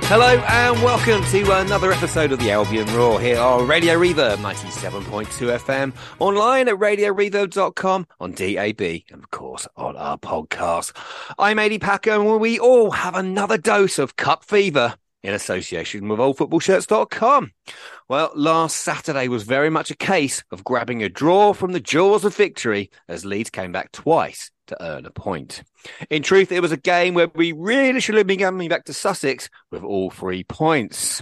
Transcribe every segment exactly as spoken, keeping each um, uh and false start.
Hello and welcome to another episode of the Albion Roar here on Radio Reverb ninety-seven point two F M, online at radio reverb dot com, on D A B, and of course on our podcast. I'm Adi Packer, and we all have another dose of cup fever in association with old football shirts dot com. Well, last Saturday was very much a case of grabbing a draw from the jaws of victory as Leeds came back twice to earn a point. In truth, it was a game where we really should have been coming back to Sussex with all three points.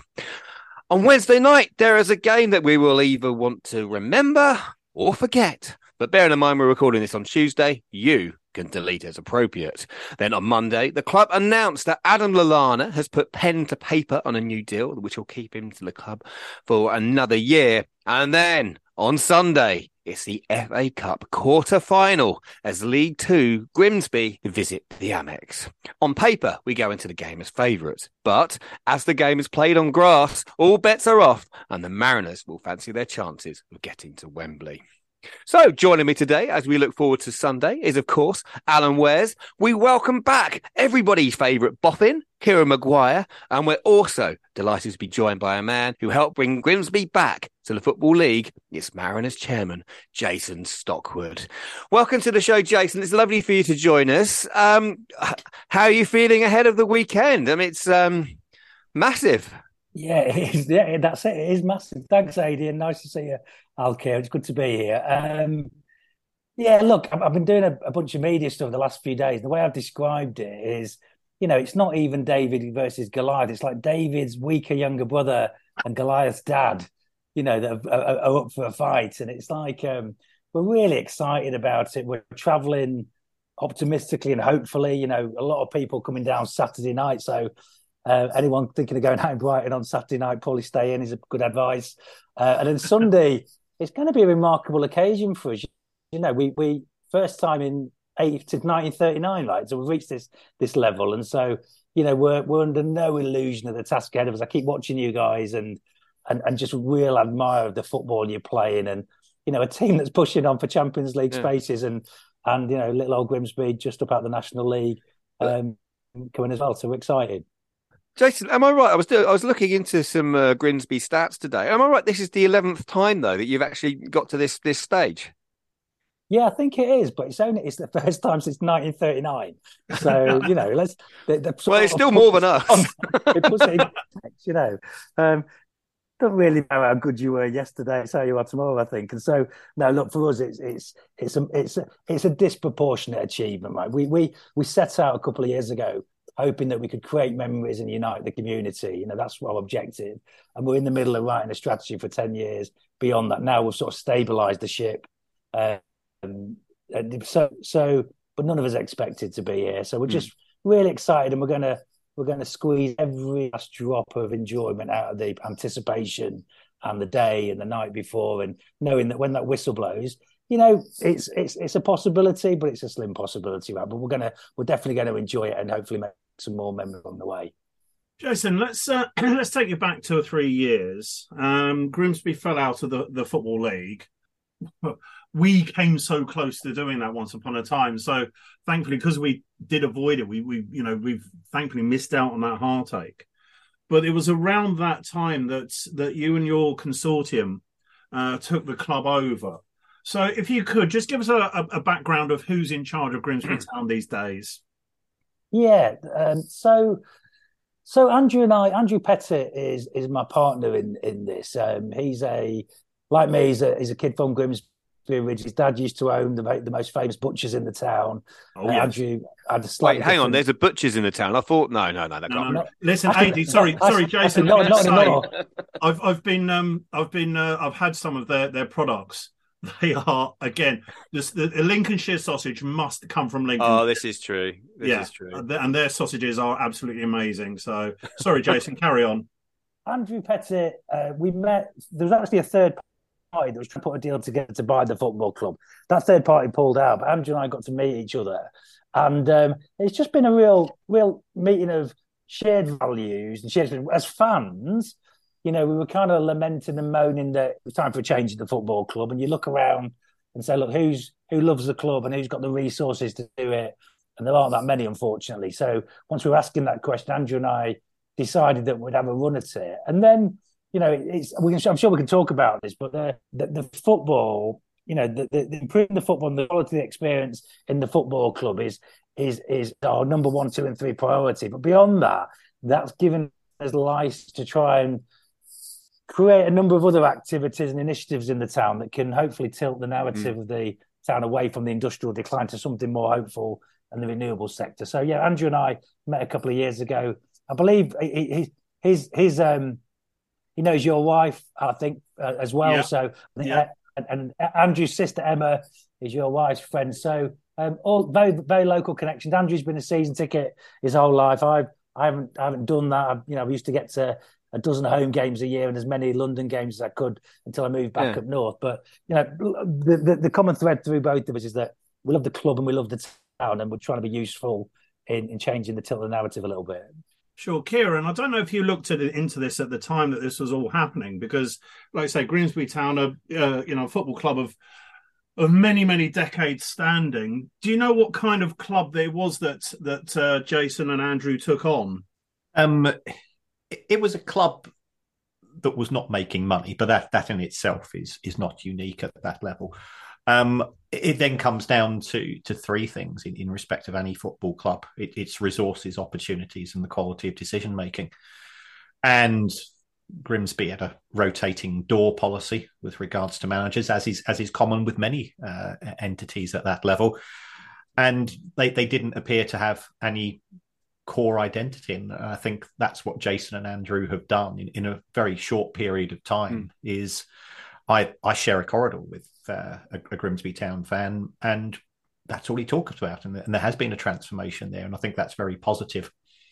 On Wednesday night, there is a game that we will either want to remember or forget. But bearing in mind we're recording this on Tuesday, you can delete as appropriate. Then on Monday, the club announced that Adam Lallana has put pen to paper on a new deal, which will keep him to the club for another year. And then on Sunday, it's the F A Cup quarter-final as League Two Grimsby visit the Amex. On paper, we go into the game as favourites, but as the game is played on grass, all bets are off and the Mariners will fancy their chances of getting to Wembley. So, joining me today as we look forward to Sunday is, of course, Alan Wares. We welcome back everybody's favourite boffin, Kieran Maguire, and we're also delighted to be joined by a man who helped bring Grimsby back to the Football League. It's Mariners chairman, Jason Stockwood. Welcome to the show, Jason. It's lovely for you to join us. Um, how are you feeling ahead of the weekend? I mean, it's um, massive. Yeah, it is. Yeah, that's it. It is massive. Thanks, Adi, and nice to see you, Alkir. It's good to be here. Um, yeah, look, I've, I've been doing a, a bunch of media stuff the last few days. The way I've described it is, you know, it's not even David versus Goliath. It's like David's weaker younger brother and Goliath's dad, you know, that are, are, are up for a fight. And it's like, um, we're really excited about it. We're travelling optimistically and hopefully, you know, a lot of people coming down Saturday night. So, Uh, anyone thinking of going out in Brighton on Saturday night, probably stay in is a good advice. Uh, and then Sunday, it's going to be a remarkable occasion for us. You know, we we first time in eight to nineteen thirty-nine, like, so we've reached this this level, and so you know we're we're under no illusion of the task ahead of us. I keep watching you guys and and and just real admire of the football you're playing, and you know a team that's pushing on for Champions League yeah. spaces, and and you know little old Grimsby just up out the National League um, coming as well. So we're excited. Jason, am I right? I was I was looking into some uh, Grimsby stats today. Am I right? This is the eleventh time though that you've actually got to this this stage. Yeah, I think it is, but it's only it's the first time since nineteen thirty-nine. So you know, let's. The, the well, it's still more than us. It puts it in context, you know. Um, don't really know how good you were yesterday. It's how you are tomorrow, I think. And so, no, look, for us, it's it's it's a it's a, it's a disproportionate achievement. Right? We we we set out a couple of years ago, hoping that we could create memories and unite the community. You know, that's our objective. And we're in the middle of writing a strategy for ten years beyond that. Now we've sort of stabilised the ship. Um, and so, so, but none of us expected to be here. So we're just mm. really excited, and we're going to, we're going to squeeze every last drop of enjoyment out of the anticipation and the day and the night before, and knowing that when that whistle blows, you know, it's, it's, it's a possibility, but it's a slim possibility, right? But we're going to, we're definitely going to enjoy it and hopefully make some more memories on the way. Jason, let's uh, let's take you back two or three years. Um, Grimsby fell out of the, the Football League. We came so close to doing that once upon a time. So thankfully, because we did avoid it, we we you know we've thankfully missed out on that heartache. But it was around that time that that you and your consortium uh, took the club over. So if you could just give us a, a background of who's in charge of Grimsby Town these days. Yeah, um, so so Andrew and I, Andrew Pettit is is my partner in in this. Um, he's a like me. He's a he's a kid from Grimsby. His dad used to own the the most famous butchers in the town. Oh, uh, yes. Andrew had a slightly Wait, hang different... on. There's a butchers in the town. I thought no, no, no. That no, can't no, be. no. Listen, I Andy. Sorry, I, sorry, I, Jason. I, not, not, not. I've I've been um I've been uh, I've had some of their their products. They are again this, the, the Lincolnshire sausage must come from Lincoln. Oh, this is true. This yeah, is true. And their sausages are absolutely amazing. So sorry, Jason, carry on. Andrew Pettit, uh, we met. There was actually a third party that was trying to put a deal together to buy the football club. That third party pulled out, but Andrew and I got to meet each other, and um, it's just been a real, real meeting of shared values and shared as fans. You know, we were kind of lamenting and moaning that it was time for a change in the football club. And you look around and say, look, who's who loves the club and who's got the resources to do it? And there aren't that many, unfortunately. So once we were asking that question, Andrew and I decided that we'd have a run at it. And then, you know, it's we can, I'm sure we can talk about this, but the the, the football, you know, the, the, the improving the football and the quality of the experience in the football club is is is our number one, two, and three priority. But beyond that, that's given us license to try and create a number of other activities and initiatives in the town that can hopefully tilt the narrative mm. of the town away from the industrial decline to something more hopeful and the renewable sector. So yeah, Andrew and I met a couple of years ago. I believe he, his his um he knows your wife, I think, uh, as well. Yeah. So yeah. and, and Andrew's sister Emma is your wife's friend. So um, all very very local connections. Andrew's been a season ticket his whole life. I've I haven't I haven't done that. I've, you know, I used to get to a dozen home games a year and as many London games as I could until I moved back yeah. up north. But you know, the, the the common thread through both of us is that we love the club and we love the town, and we're trying to be useful in, in changing the tilt of the narrative a little bit. Sure, Kieran, I don't know if you looked at it, into this at the time that this was all happening, because, like I say, Grimsby Town are, uh, you know, a football club of of many, many decades standing. Do you know what kind of club there was that that uh, Jason and Andrew took on? Um, it, it was a club that was not making money, but that that in itself is is not unique at that level. Um, it then comes down to to three things in, in respect of any football club. It, it's resources, opportunities, and the quality of decision making. And Grimsby had a rotating door policy with regards to managers, as is as is common with many uh, entities at that level. And they, they didn't appear to have any core identity. And I think that's what Jason and Andrew have done in, in a very short period of time. Mm. Is I I share a corridor with Uh, a, a Grimsby Town fan, and that's all he talks about, and, and there has been a transformation there, and I think that's very positive.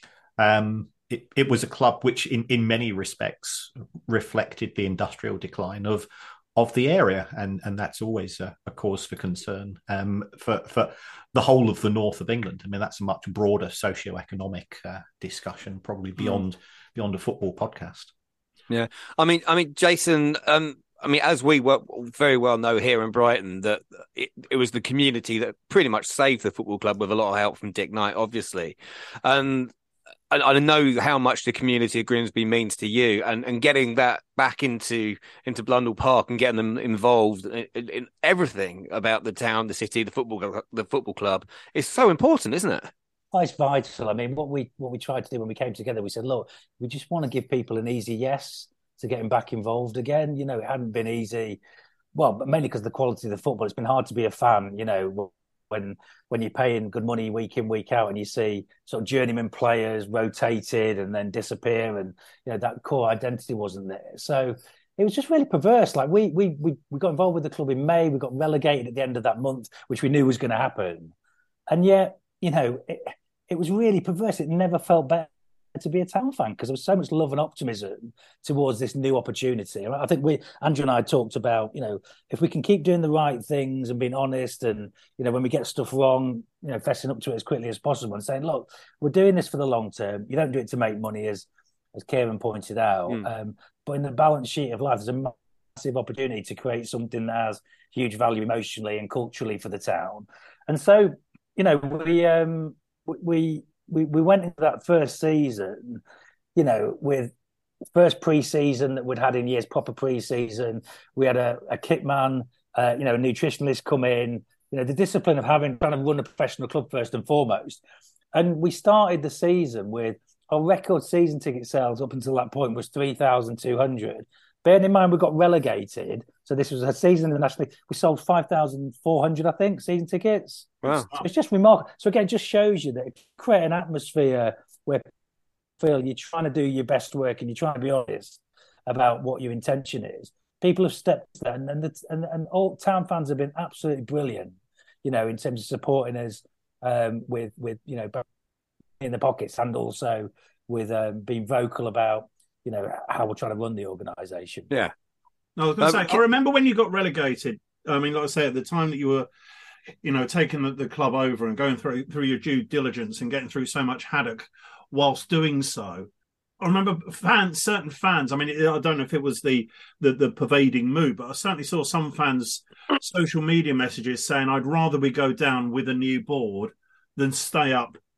Um, it, it was a club which in, in many respects reflected the industrial decline of of the area, and, and that's always a, a cause for concern um, for, for the whole of the north of England. I mean, that's a much broader socio-economic uh, discussion, probably beyond mm. beyond a football podcast. Yeah, I mean, I mean, Jason, um, I mean, as we were very well know here in Brighton, that it, it was the community that pretty much saved the football club with a lot of help from Dick Knight, obviously. And I, I know how much the community of Grimsby means to you, and, and getting that back into into Blundell Park and getting them involved in, in, in everything about the town, the city, the football the football club is so important, isn't it? Oh, it's vital. I mean, what we what we tried to do when we came together, we said, look, we just want to give people an easy yes to getting back involved again. You know, it hadn't been easy. Well, but mainly because of the quality of the football. It's been hard to be a fan, you know, when when you're paying good money week in, week out, and you see sort of journeyman players rotated and then disappear, and you know that core identity wasn't there. So it was just really perverse. Like we we we we got involved with the club in May. We got relegated at the end of that month, which we knew was going to happen. And yet, you know, it, it was really perverse. It never felt better to be a town fan, because there was so much love and optimism towards this new opportunity. I think we, Andrew and I, talked about, you know, if we can keep doing the right things and being honest, and you know, when we get stuff wrong, you know, fessing up to it as quickly as possible and saying, look, we're doing this for the long term. You don't do it to make money, as as Kieran pointed out. Mm. Um, but in the balance sheet of life, there's a massive opportunity to create something that has huge value emotionally and culturally for the town. And so, you know, we um, we. We we went into that first season, you know, with first pre-season that we'd had in years, proper pre-season. We had a, a kit man, uh, you know, a nutritionist come in, you know, the discipline of having trying to run a professional club first and foremost. And we started the season with our record season ticket sales up until that point was three thousand two hundred. Bearing in mind we got relegated, so this was a season in the National League. We sold five thousand four hundred, I think, season tickets. Wow. So it's just remarkable. So again, it just shows you that create an atmosphere where you feel you're trying to do your best work and you're trying to be honest about what your intention is. People have stepped there, and and, the, and, and all town fans have been absolutely brilliant, you know, in terms of supporting us um, with with you know in the pockets, and also with um, being vocal about, you know, how we're trying to run the organisation. Yeah. No, I was going to um, say, I remember when you got relegated. I mean, like I say, at the time that you were, you know, taking the, the club over and going through through your due diligence and getting through so much haddock whilst doing so. I remember fans, certain fans. I mean, I don't know if it was the the, the pervading mood, but I certainly saw some fans' social media messages saying, "I'd rather we go down with a new board than stay up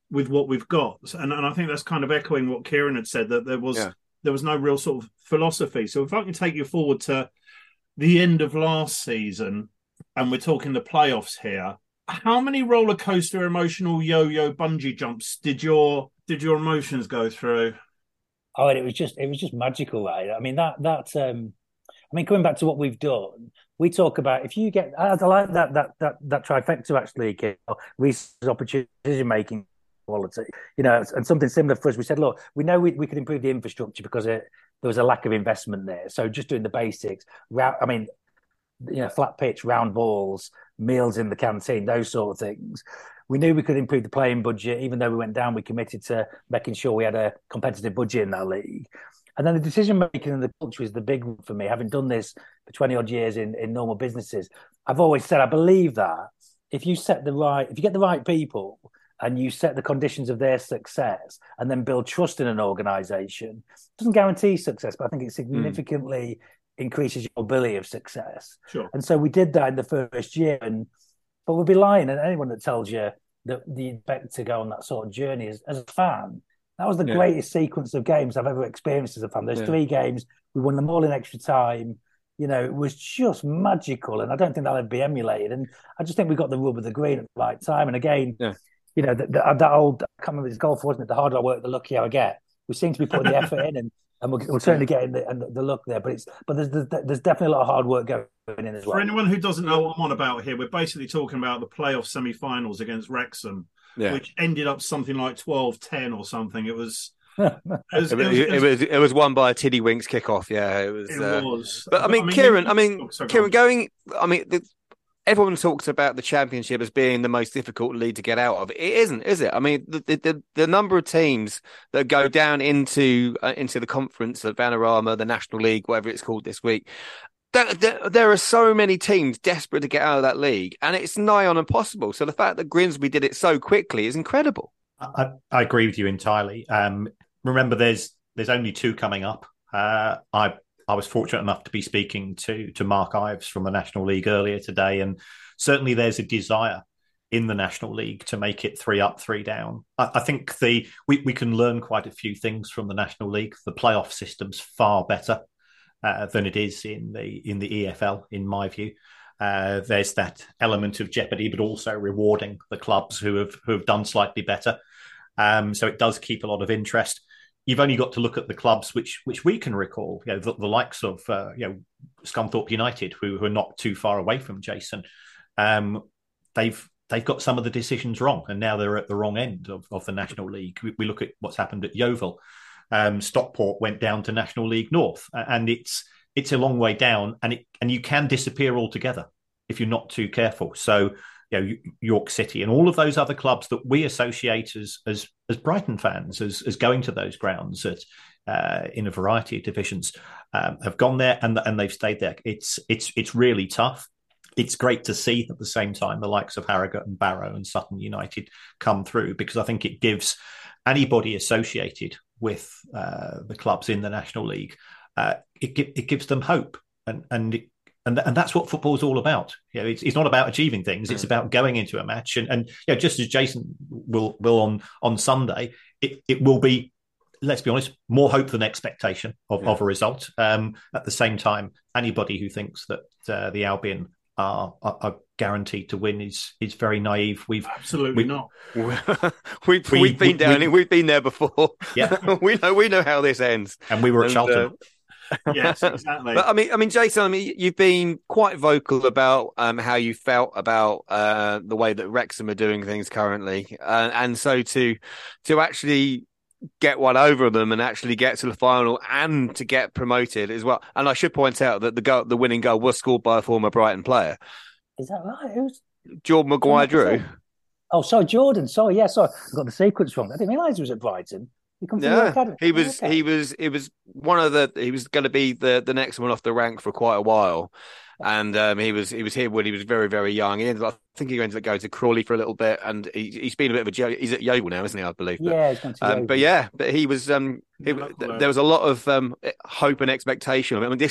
with what we've got. And and I think that's kind of echoing what Kieran had said, that there was yeah. there was no real sort of philosophy. So if I can take you forward to the end of last season, and we're talking the playoffs here, how many roller coaster emotional yo-yo bungee jumps did your did your emotions go through? Oh, and it was just it was just magical, right? I mean that that um I mean, coming back to what we've done, we talk about if you get I like that that that that trifecta actually, research, opportunity, decision making, quality, you know, and something similar for us. We said, look, we know we, we could improve the infrastructure because it, there was a lack of investment there. So just doing the basics, I mean, you know, flat pitch, round balls, meals in the canteen, those sort of things. We knew we could improve the playing budget. Even though we went down, we committed to making sure we had a competitive budget in that league. And then the decision making and the culture is the big one for me. Having done this for twenty odd years in, in normal businesses, I've always said I believe that if you set the right, if you get the right people and you set the conditions of their success and then build trust in an organisation, it doesn't guarantee success, but I think it significantly mm. increases your ability of success. Sure. And so we did that in the first year, and but we'd be lying, and anyone that tells you that you expect to go on that sort of journey as, as a fan. That was the yeah. greatest sequence of games I've ever experienced as a fan. There's yeah. three games. We won them all in extra time. You know, it was just magical, and I don't think that'll ever be emulated. And I just think we got the rub of the green at the right time. And again, yeah. you know, that, that old, I can't remember this golf, wasn't it? The harder I work, the luckier I get. We seem to be putting the effort in, and, and we're, we're certainly getting the, and the luck there. But it's but there's, there's there's definitely a lot of hard work going in as well. For anyone who doesn't know what I'm on about here, we're basically talking about the playoff semi-finals against Wrexham, yeah. which ended up something like twelve ten or something. It was... It was, it, was, it, was, it was it was won by a Tiddywinks kickoff. Yeah, it was. It uh, was. But I mean, I mean Kieran. I mean, oh, sorry, Kieran. Going. I mean, the, everyone talks about the Championship as being the most difficult league to get out of. It isn't, is it? I mean, the the, the number of teams that go down into uh, into the conference of Vanarama, the National League, whatever it's called this week. There, there, there are so many teams desperate to get out of that league, and it's nigh on impossible. So the fact that Grimsby did it so quickly is incredible. I, I agree with you entirely. Um, Remember, there's there's only two coming up. Uh, I I was fortunate enough to be speaking to to Mark Ives from the National League earlier today, and certainly there's a desire in the National League to make it three up, three down. I, I think the we, we can learn quite a few things from the National League. The playoff system's far better uh, than it is in the in the E F L, in my view. Uh, there's that element of jeopardy, but also rewarding the clubs who have who have done slightly better. Um, so it does keep a lot of interest. You've only got to look at the clubs which which we can recall, you know, the, the likes of uh, you know Scunthorpe United, who, who are not too far away from Jason. Um, they've they've got some of the decisions wrong, and now they're at the wrong end of, of the National League. We, we look at what's happened at Yeovil. Um, Stockport went down to National League North, and it's it's a long way down, and it and you can disappear altogether if you're not too careful. So, you know, York City and all of those other clubs that we associate as as, as Brighton fans, as, as going to those grounds at, uh, in a variety of divisions, um, have gone there and and they've stayed there. It's it's it's really tough. It's great to see at the same time the likes of Harrogate and Barrow and Sutton United come through, because I think it gives anybody associated with uh, the clubs in the National League, uh, it it gives them hope, and and. It, And, and that's what football is all about. You know, it's, it's not about achieving things. It's about going into a match. And, and you know, just as Jason will will on, on Sunday, it, it will be, let's be honest, more hope than expectation of, yeah. of a result. Um, at the same time, anybody who thinks that uh, the Albion are, are, are guaranteed to win is is very naive. We've absolutely we, not. we've we, we've been we, down we, it. We've been there before. Yeah, we know we know how this ends. And we were at and, Charlton. Uh, yes, exactly. But I mean, I mean, Jason, I mean, you've been quite vocal about um, how you felt about uh, the way that Wrexham are doing things currently, uh, and so to to actually get one over them and actually get to the final and to get promoted as well. And I should point out that the goal, the winning goal, was scored by a former Brighton player. Is that right? Who's Jordan Maguire-Drew? Oh, sorry, Jordan. Sorry, yeah, sorry, I got the sequence wrong. I didn't realise he was at Brighton. Yeah, he was. Okay. He was. He was one of the. He was going to be the, the next one off the rank for quite a while, and um, he was. He was here when he was very very young. He ended up, I think he ended up going to Crawley for a little bit, and he, he's been a bit of a. He's at Yeovil now, isn't he? I believe. But, yeah, he's gone to um, But yeah, but he was. Um, he, there was a lot of um, hope and expectation. I mean, this is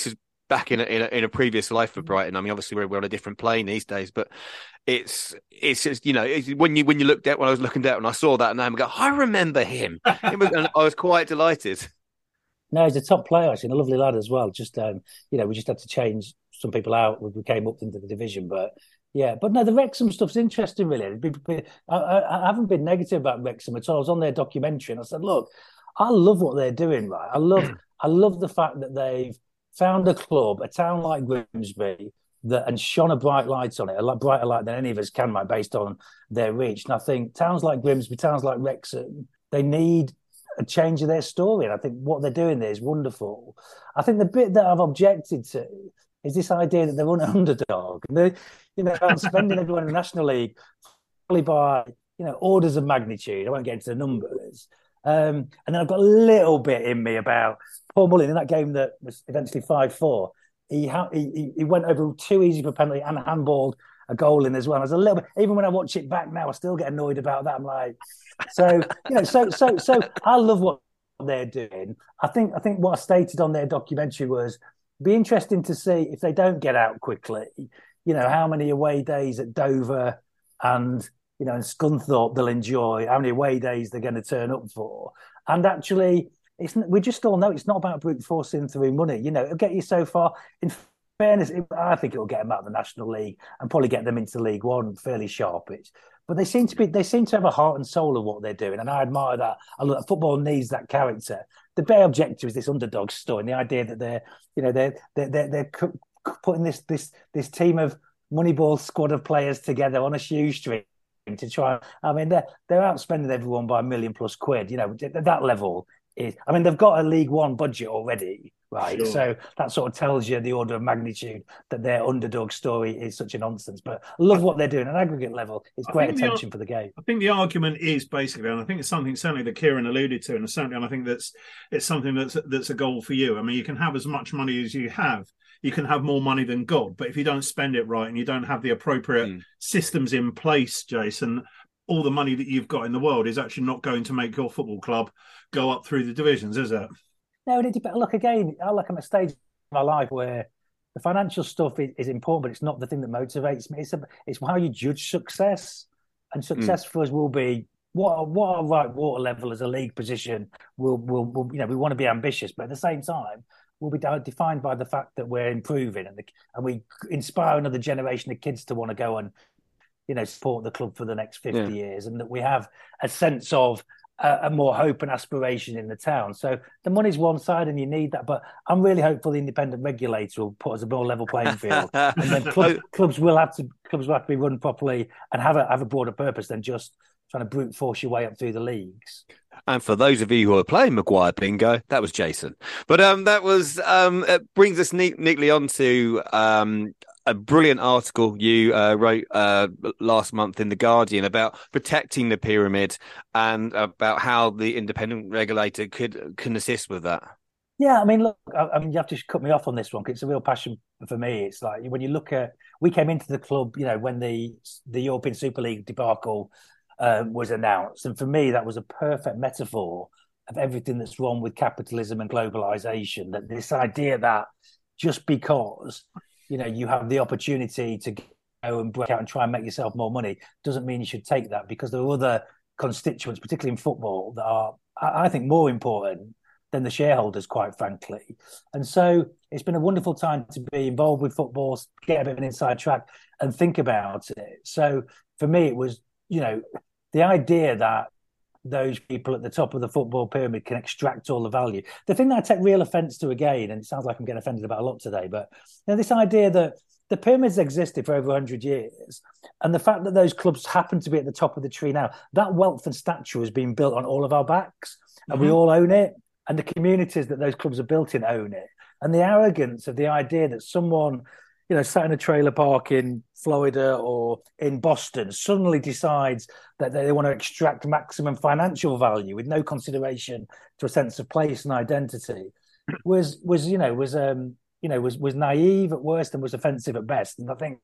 back in a, in a in a previous life for Brighton. I mean, obviously we're, we're on a different plane these days, but it's it's just, you know, it's, when you when you looked at when I was looking down and I saw that name, I go, I remember him. It was, and I was quite delighted. No, he's a top player, actually, and a lovely lad as well. Just um, you know, we just had to change some people out when we came up into the division, but. Yeah, but no, the Wrexham stuff's interesting, really. I, I, I haven't been negative about Wrexham at all. I was on their documentary and I said, look, I love what they're doing, right? I love I love the fact that they've found a club, a town like Grimsby, that and shone a bright light on it, a lot brighter light than any of us can, right, based on their reach. And I think towns like Grimsby, towns like Wrexham, they need a change of their story. And I think what they're doing there is wonderful. I think the bit that I've objected to is this idea that they're an underdog. And they, you know, spending everyone in the National League probably by, you know, orders of magnitude. I won't get into the numbers. Um, and then I've got a little bit in me about Paul Mullin in that game that was eventually five four. He, ha- he he went over too easy for a penalty and handballed a goal in as well. I was a little bit, even when I watch it back now, I still get annoyed about that. I'm like, so, you know, so, so, so I love what they're doing. I think, I think what I stated on their documentary was, be interesting to see if they don't get out quickly, you know, how many away days at Dover and, you know, and Scunthorpe they'll enjoy, how many away days they're going to turn up for. And actually, it's we just all know it's not about brute forcing through money. You know, it'll get you so far. In fairness, it, I think it'll get them out of the National League and probably get them into League One fairly sharpish. But they seem to be, they seem to have a heart and soul of what they're doing, and I admire that. I look, football needs that character. The bare objective is this underdog story, and the idea that they're, you know, they're they're they're, they're putting this this this team of Moneyball squad of players together on a shoestring to try. I mean, they're they're outspending everyone by a million plus quid. You know, at that level is. I mean, they've got a League One budget already. Right, sure. So that sort of tells you the order of magnitude that their underdog story is such a nonsense. But I love what they're doing at an aggregate level. It's great attention the, for the game. I think the argument is basically, and I think it's something certainly that Kieran alluded to, and certainly, and I think that's it's something that's that's a goal for you. I mean, you can have as much money as you have. You can have more money than God, but if you don't spend it right and you don't have the appropriate mm. systems in place, Jason, all the money that you've got in the world is actually not going to make your football club go up through the divisions, is it? No, it depends. Look, again, I look at a stage of my life where the financial stuff is, is important, but it's not the thing that motivates me. It's a, it's how you judge success, and success mm. for us will be what what our right water level as a league position will will will you know we want to be ambitious, but at the same time we'll be defined by the fact that we're improving and the, and we inspire another generation of kids to want to go and you know support the club for the next fifty yeah. years, and that we have a sense of a more hope and aspiration in the town. So the money's one side and you need that, but I'm really hopeful the independent regulator will put us a more level playing field, and then clubs, clubs will have to clubs will have to be run properly and have a have a broader purpose than just trying to brute force your way up through the leagues. And for those of you who are playing Maguire Bingo, that was Jason. But um, that was um, it brings us neat, neatly on to um, a brilliant article you uh, wrote uh, last month in The Guardian about protecting the pyramid and about how the independent regulator could can assist with that. Yeah, I mean, look, I, I mean, you have to cut me off on this one because it's a real passion for me. It's like when you look at, we came into the club, you know, when the the European Super League debacle Um, was announced, and for me that was a perfect metaphor of everything that's wrong with capitalism and globalization. That this idea that just because you know you have the opportunity to go and break out and try and make yourself more money doesn't mean you should take that, because there are other constituents, particularly in football, that are I think more important than the shareholders, quite frankly. And so it's been a wonderful time to be involved with football, get a bit of an inside track and think about it. So for me it was, you know, the idea that those people at the top of the football pyramid can extract all the value. The thing that I take real offence to again, and it sounds like I'm getting offended about a lot today, but you know, this idea that the pyramids existed for over one hundred years, and the fact that those clubs happen to be at the top of the tree now, that wealth and stature has been built on all of our backs, and mm-hmm. we all own it, and the communities that those clubs are built in own it. And the arrogance of the idea that someone, you know, sat in a trailer park in Florida or in Boston suddenly decides that they want to extract maximum financial value with no consideration to a sense of place and identity was, was you know, was, um, you know, was, was naive at worst and was offensive at best. And I think,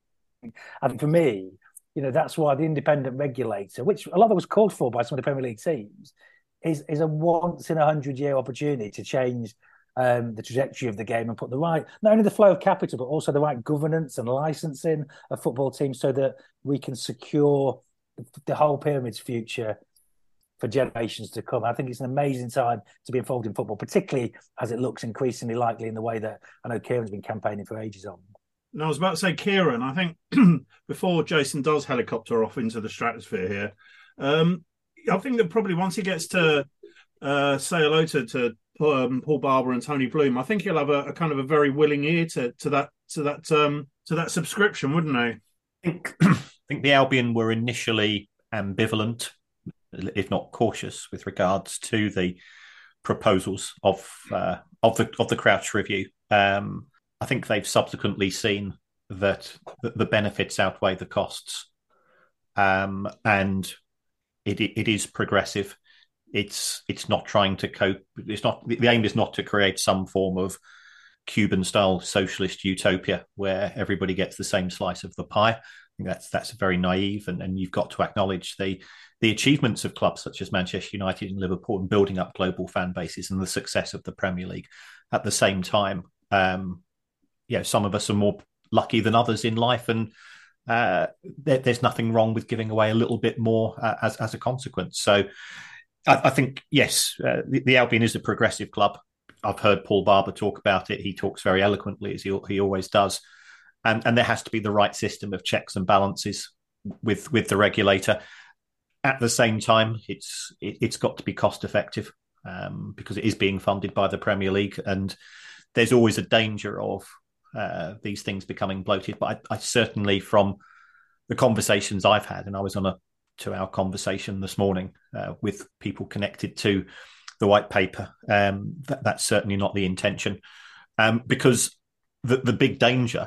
I think for me, you know, that's why the independent regulator, which a lot of it was called for by some of the Premier League teams, is, is a once in a hundred year opportunity to change um, the trajectory of the game and put the right, not only the flow of capital, but also the right governance and licensing of football teams so that we can secure the whole pyramid's future for generations to come. I think it's an amazing time to be involved in football, particularly as it looks increasingly likely in the way that I know Kieran's been campaigning for ages on. No, I was about to say, Kieran, I think before Jason does helicopter off into the stratosphere here, um, I think that probably once he gets to uh, say hello to, to um, Paul Barber and Tony Bloom, I think he'll have a, a kind of a very willing ear to, to that to that um, to that subscription, wouldn't he? I think, I think the Albion were initially ambivalent, if not cautious, with regards to the proposals of uh, of the of the Crouch Review. Um, I think they've subsequently seen that the benefits outweigh the costs, um, and it, it is progressive. It's it's not trying to cope. It's not the aim is not to create some form of Cuban-style socialist utopia where everybody gets the same slice of the pie. I think that's that's very naive, and, and you've got to acknowledge the the achievements of clubs such as Manchester United and Liverpool in building up global fan bases and the success of the Premier League. At the same time, um, you know, some of us are more lucky than others in life, and uh, there, there's nothing wrong with giving away a little bit more uh, as as a consequence. So, I, I think yes, uh, the, the Albion is a progressive club. I've heard Paul Barber talk about it. He talks very eloquently, as he, he always does, and and there has to be the right system of checks and balances with with the regulator. At the same time, it's it, it's got to be cost effective um, because it is being funded by the Premier League, and there's always a danger of uh, these things becoming bloated. But I, I certainly, from the conversations I've had, and I was on a two-hour conversation this morning uh, with people connected to the white paper, um, that, that's certainly not the intention, um, because the, the big danger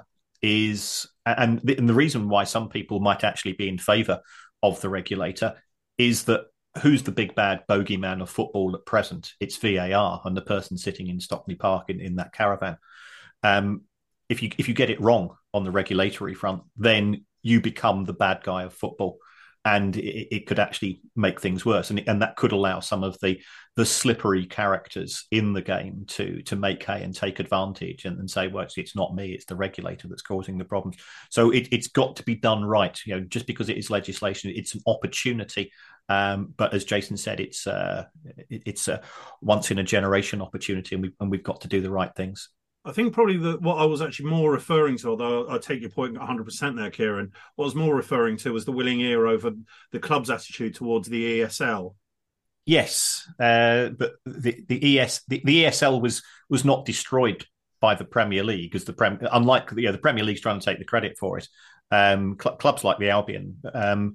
is, and the, and the reason why some people might actually be in favour of the regulator is that who's the big bad bogeyman of football at present? It's V A R and the person sitting in Stockley Park in, in that caravan. Um, if you if you get it wrong on the regulatory front, then you become the bad guy of football, and it, it could actually make things worse, and and that could allow some of the the slippery characters in the game to to make hay and take advantage and, and say, well, it's, it's not me, it's the regulator that's causing the problems. So it, it's got to be done right. You know, just because it is legislation, it's an opportunity. Um, but as Jason said, it's uh, it, it's a once in a generation opportunity, and we and we've got to do the right things. I think probably the, what I was actually more referring to, although I take your point one hundred percent there, Kieran, what I was more referring to was the willing ear over the club's attitude towards the E S L. Yes, uh, but the the, E S, the the E S L was was not destroyed by the Premier League, as the Prem, unlike you know, the Premier League's trying to take the credit for it. Um, cl- clubs like the Albion um,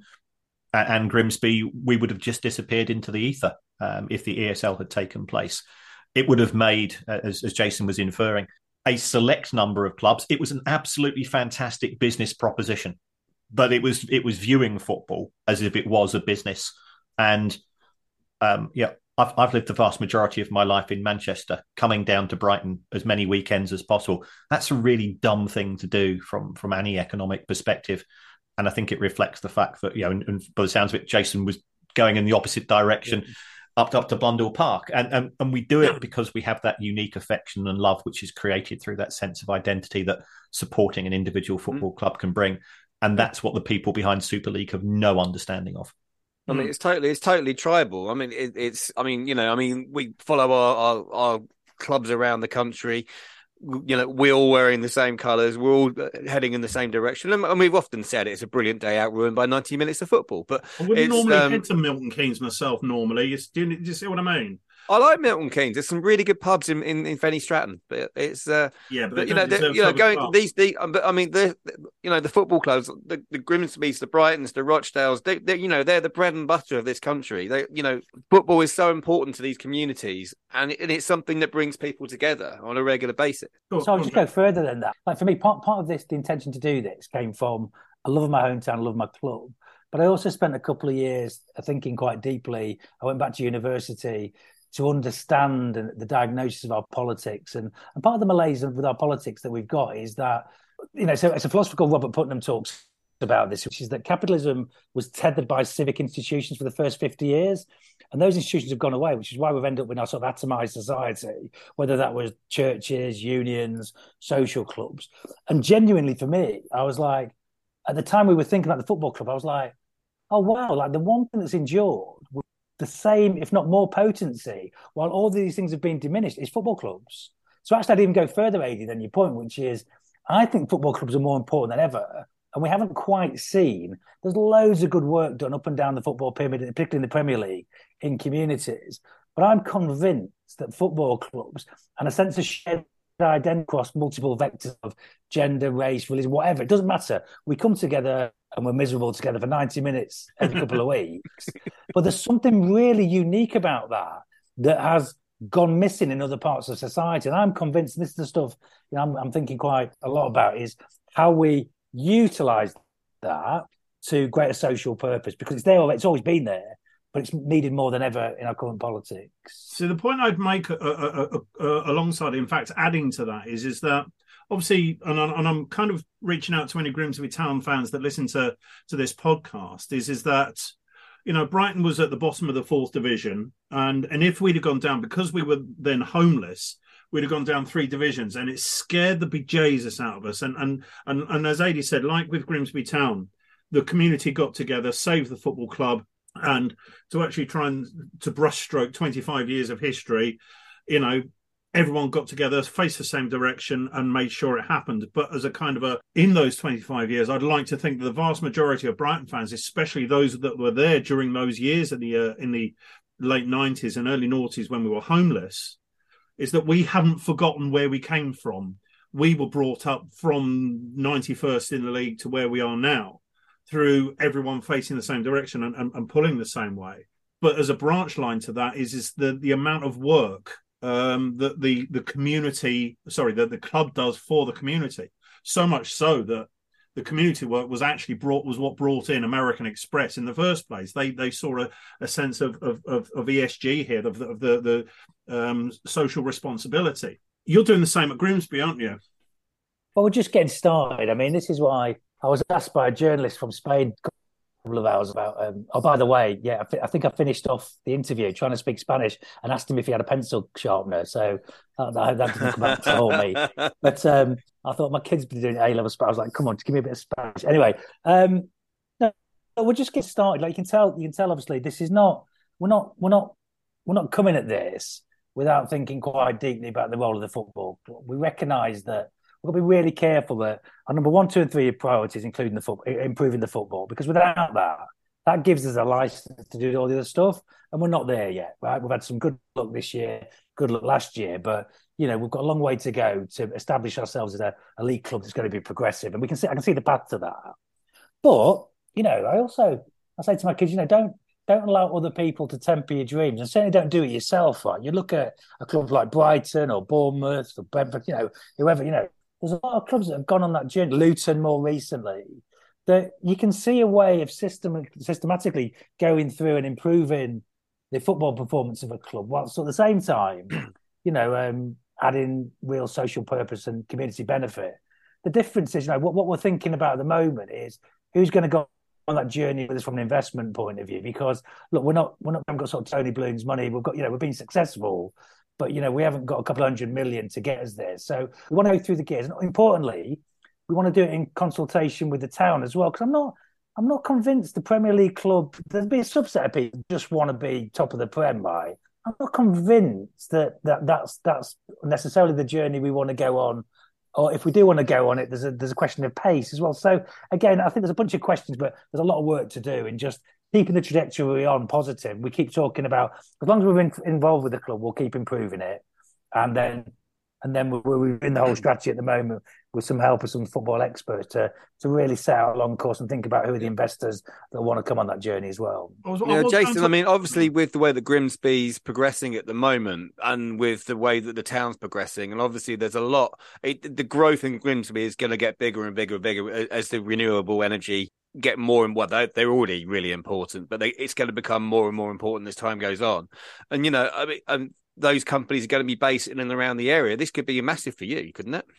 and Grimsby, we would have just disappeared into the ether um, if the E S L had taken place. It would have made, as, as Jason was inferring, a select number of clubs. It was an absolutely fantastic business proposition, but it was it was viewing football as if it was a business. And um, yeah, I've, I've lived the vast majority of my life in Manchester, coming down to Brighton as many weekends as possible. That's a really dumb thing to do from from any economic perspective, and I think it reflects the fact that you know, and, and by the sounds of it, Jason was going in the opposite direction. Yeah. Up, up to Blundell Park. And, and and we do it because we have that unique affection and love, which is created through that sense of identity that supporting an individual football mm. club can bring. And that's what the people behind Super League have no understanding of. I mean, it's totally, it's totally tribal. I mean, it, it's, I mean, you know, I mean, we follow our, our, our clubs around the country. You know, we're all wearing the same colours. We're all heading in the same direction. And we've often said it's a brilliant day out ruined by ninety minutes of football. But I wouldn't normally um, head to Milton Keynes myself normally. It's, do, you, do you see what I mean? I like Milton Keynes. There's some really good pubs in, in, in Fenny Stratton, but it's uh, yeah, but, but you know, you know, going to these, the, but I mean, the, you know, the football clubs, the, the Grimsbys, the Brightons, the Rochdales, they, they, you know, they're the bread and butter of this country. They, you know, football is so important to these communities, and, and it's something that brings people together on a regular basis. So I'll just go further than that. Like for me, part part of this, the intention to do this came from I love my hometown, I love my club, but I also spent a couple of years thinking quite deeply. I went back to university to understand the diagnosis of our politics. And, and part of the malaise with our politics that we've got is that, you know, so it's a philosopher called Robert Putnam talks about this, which is that capitalism was tethered by civic institutions for the first fifty years. And those institutions have gone away, which is why we've ended up with our sort of atomized society, whether that was churches, unions, social clubs. And genuinely for me, I was like, at the time we were thinking about the football club, I was like, oh, wow, like the one thing that's endured with the same, if not more potency, while all these things have been diminished, is football clubs. So actually, I'd even go further, Adi, than your point, which is I think football clubs are more important than ever. And we haven't quite seen, there's loads of good work done up and down the football pyramid, particularly in the Premier League, in communities. But I'm convinced that football clubs and a sense of shared identity across multiple vectors of gender, race, religion, whatever, it doesn't matter. We come together and we're miserable together for ninety minutes every couple of weeks. But there's something really unique about that that has gone missing in other parts of society. And I'm convinced this is the stuff you know, I'm, I'm thinking quite a lot about is how we utilize that to greater social purpose, because it's there, it's always been there, but it's needed more than ever in our current politics. So the point I'd make uh, uh, uh, uh, alongside, in fact, adding to that is, is that obviously, and, and I'm kind of reaching out to any Grimsby Town fans that listen to, to this podcast, is, is that, you know, Brighton was at the bottom of the fourth division. And, and if we'd have gone down, because we were then homeless, we'd have gone down three divisions, and it scared the bejesus out of us. And and and, and as Adi said, like with Grimsby Town, the community got together, saved the football club, and to actually try and to brushstroke twenty-five years of history, you know, everyone got together, faced the same direction, and made sure it happened. But as a kind of a, in those twenty-five years, I'd like to think that the vast majority of Brighton fans, especially those that were there during those years in the uh, in the late nineties and early noughties when we were homeless, is that we haven't forgotten where we came from. We were brought up from ninety-first in the league to where we are now, through everyone facing the same direction and, and, and pulling the same way. But as a branch line to that is, is the, the amount of work um, that the, the community, sorry, that the club does for the community. So much so that the community work was actually brought, was what brought in American Express in the first place. They they saw a, a sense of, of, of, of E S G here, of the, of the, the um, social responsibility. You're doing the same at Grimsby, aren't you? Well, we're just getting started. I mean, this is why I was asked by a journalist from Spain a couple of hours about, um, oh, by the way, yeah, I, th- I think I finished off the interview trying to speak Spanish and asked him if he had a pencil sharpener. So that, that, that didn't come back to hold me. But um, I thought my kids been doing A-level Spanish. I was like, come on, just give me a bit of Spanish. Anyway, um, no, we're just getting started. Like you can tell, you can tell, obviously, this is not, we're not, we're not, we're not coming at this without thinking quite deeply about the role of the football. We recognise that we've got to be really careful that our number one, two, and three priorities, including the football, improving the football, because without that, that gives us a license to do all the other stuff, and we're not there yet. Right? We've had some good luck this year, good luck last year, but you know we've got a long way to go to establish ourselves as a elite club that's going to be progressive, and we can see I can see the path to that. But you know, I also I say to my kids, you know, don't don't allow other people to temper your dreams, and certainly don't do it yourself. Right? You look at a club like Brighton or Bournemouth or Brentford, you know, whoever, you know. There's a lot of clubs that have gone on that journey, Luton more recently, that you can see a way of system, systematically going through and improving the football performance of a club, whilst at the same time, you know, um, adding real social purpose and community benefit. The difference is, you know, what, what we're thinking about at the moment is who's going to go on that journey with us from an investment point of view. Because, look, we're not, we're not, we haven't got sort of Tony Bloom's money. We've got, you know, we've been successful, but, you know, we haven't got a couple of hundred million to get us there. So we want to go through the gears. And importantly, we want to do it in consultation with the town as well. Because I'm not I'm not convinced the Premier League club, there'll be a subset of people who just want to be top of the Prem, right? I'm not convinced that, that that's that's necessarily the journey we want to go on. Or if we do want to go on it, there's a there's a question of pace as well. So again, I think there's a bunch of questions, but there's a lot of work to do in just keeping the trajectory on positive. We keep talking about, as long as we're in, involved with the club, we'll keep improving it. And then and then we're, we're in the whole strategy at the moment with some help of some football experts to to really set out a long course and think about who are the investors that want to come on that journey as well. I was, I you know, Jason, to... I mean, obviously with the way that Grimsby's progressing at the moment and with the way that the town's progressing, and obviously there's a lot, it, the growth in Grimsby is going to get bigger and bigger and bigger as the renewable energy get more and well, they're, they're already really important, but they, it's going to become more and more important as time goes on. And, you know, I mean, um, those companies are going to be based in and around the area. This could be massive for you, couldn't it?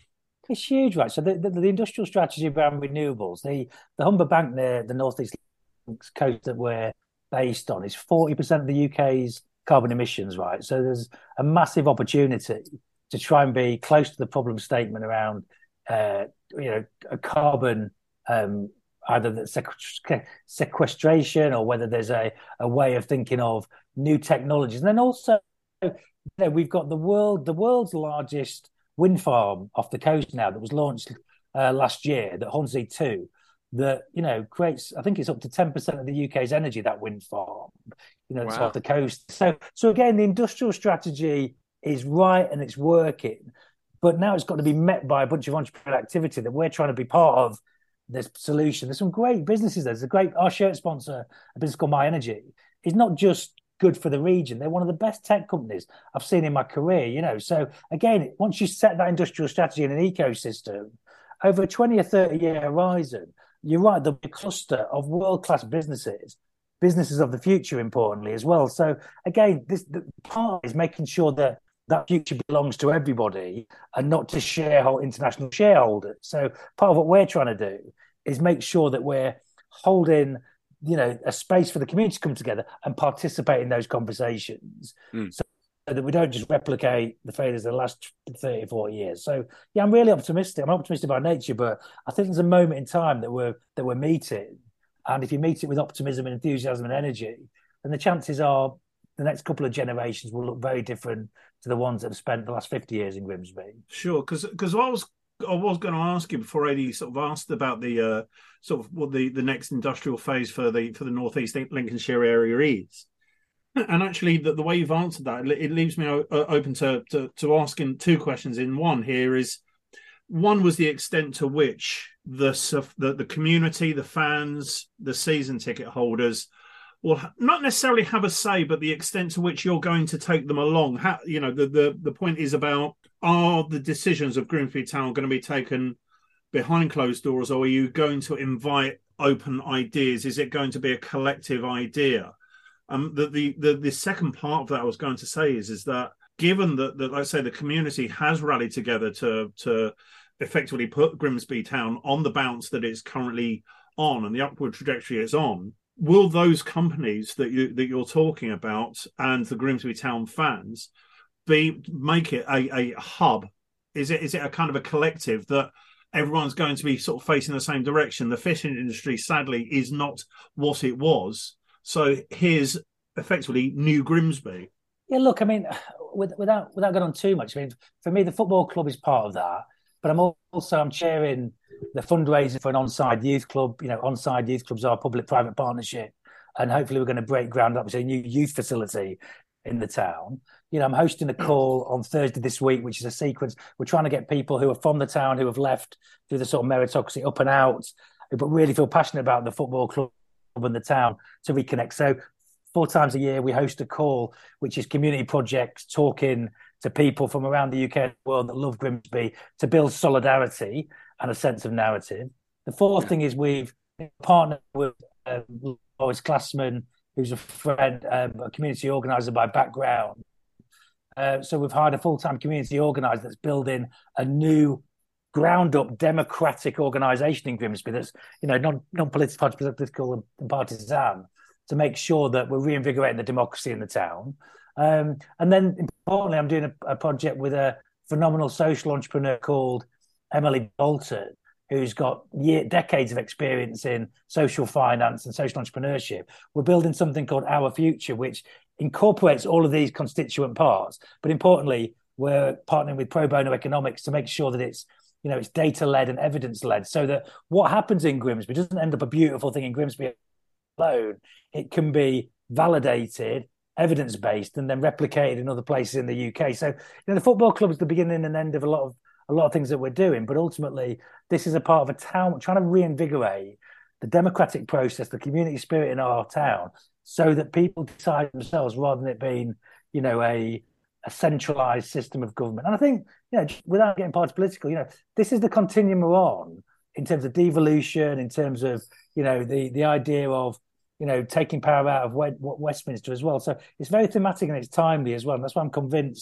It's huge, right? So the, the, the industrial strategy around renewables, the the Humber Bank near the northeast coast that we're based on is forty percent of the U K's carbon emissions, right? So there's a massive opportunity to try and be close to the problem statement around, uh, you know, a carbon, um, either the sequ- sequestration or whether there's a, a way of thinking of new technologies. And then also, you know, we've got the world, the world's largest wind farm off the coast now that was launched uh, last year, that Hornsea two, that, you know, creates, I think it's up to ten percent of the U K's energy, that wind farm, you know, wow. It's off the coast. So, so again, the industrial strategy is right and it's working, but now it's got to be met by a bunch of entrepreneurial activity that we're trying to be part of this solution. There's some great businesses. There's a great, our shirt sponsor, a business called My Energy, is not just good for the region. They're one of the best tech companies I've seen in my career, you know. So again, once you set that industrial strategy in an ecosystem over a twenty or thirty year horizon, you're right, there'll be a cluster of world-class businesses, businesses of the future, importantly, as well. So again, this the part is making sure that that future belongs to everybody and not to sharehold international shareholders. So part of what we're trying to do is make sure that we're holding, you know, a space for the community to come together and participate in those conversations. Mm. So that we don't just replicate the failures of the last thirty, forty years. So yeah, I'm really optimistic. I'm optimistic by nature, but I think there's a moment in time that we're that we're meeting. And if you meet it with optimism and enthusiasm and energy, then the chances are the next couple of generations will look very different to the ones that have spent the last fifty years in Grimsby. Sure, because because I was I was going to ask you before Eddie sort of asked about the uh, sort of what the, the next industrial phase for the for the northeast Lincolnshire area is, and actually the, the way you've answered that, it leaves me open to, to to asking two questions in one. Here is one was the extent to which the the, the community, the fans, the season ticket holders will not necessarily have a say, but the extent to which you're going to take them along. How, you know, the, the, the point is about, are the decisions of Grimsby Town going to be taken behind closed doors, or are you going to invite open ideas? Is it going to be a collective idea? Um, the, the, the, the second part of that I was going to say is, is that given that, that, let's say, the community has rallied together to, to effectively put Grimsby Town on the bounce that it's currently on and the upward trajectory it's on, will those companies that you that you're talking about and the Grimsby Town fans be make it a, a hub? Is it is it a kind of a collective that everyone's going to be sort of facing the same direction? The fishing industry, sadly, is not what it was. So here's effectively new Grimsby. Yeah, look, I mean, with, without without going on too much, I mean, for me, the football club is part of that, but I'm also I'm chairing the fundraising for an on-side youth club. You know, on-side youth clubs are a public-private partnership, and hopefully we're going to break ground up with a new youth facility in the town. You know, I'm hosting a call on Thursday this week, which is a sequence. We're trying to get people who are from the town, who have left through the sort of meritocracy up and out, but really feel passionate about the football club and the town, to reconnect. So four times a year, we host a call, which is community projects, talking to people from around the U K and the world that love Grimsby, to build solidarity and a sense of narrative. The fourth thing is we've partnered with uh, Lois Glassman, who's a friend, um, a community organizer by background. Uh, so we've hired a full-time community organizer that's building a new ground-up democratic organisation in Grimsby that's, you know, non, non-political, political and partisan, to make sure that we're reinvigorating the democracy in the town. Um, and then, importantly, I'm doing a, a project with a phenomenal social entrepreneur called Emily Bolton, who's got year, decades of experience in social finance and social entrepreneurship. We're building something called Our Future, which incorporates all of these constituent parts. But importantly, we're partnering with Pro Bono Economics to make sure that it's, you know, it's data-led and evidence-led, so that what happens in Grimsby doesn't end up a beautiful thing in Grimsby alone. It can be validated, evidence-based, and then replicated in other places in the U K. So, you know, the football club is the beginning and end of a lot of a lot of things that we're doing, but ultimately this is a part of a town trying to reinvigorate the democratic process, the community spirit in our town, so that people decide themselves rather than it being, you know, a a centralized system of government. And I think, you know, without getting party political, you know, this is the continuum we're on in terms of devolution, in terms of, you know, the the idea of, you know, taking power out of Westminster as well. So it's very thematic and it's timely as well. And that's why I'm convinced,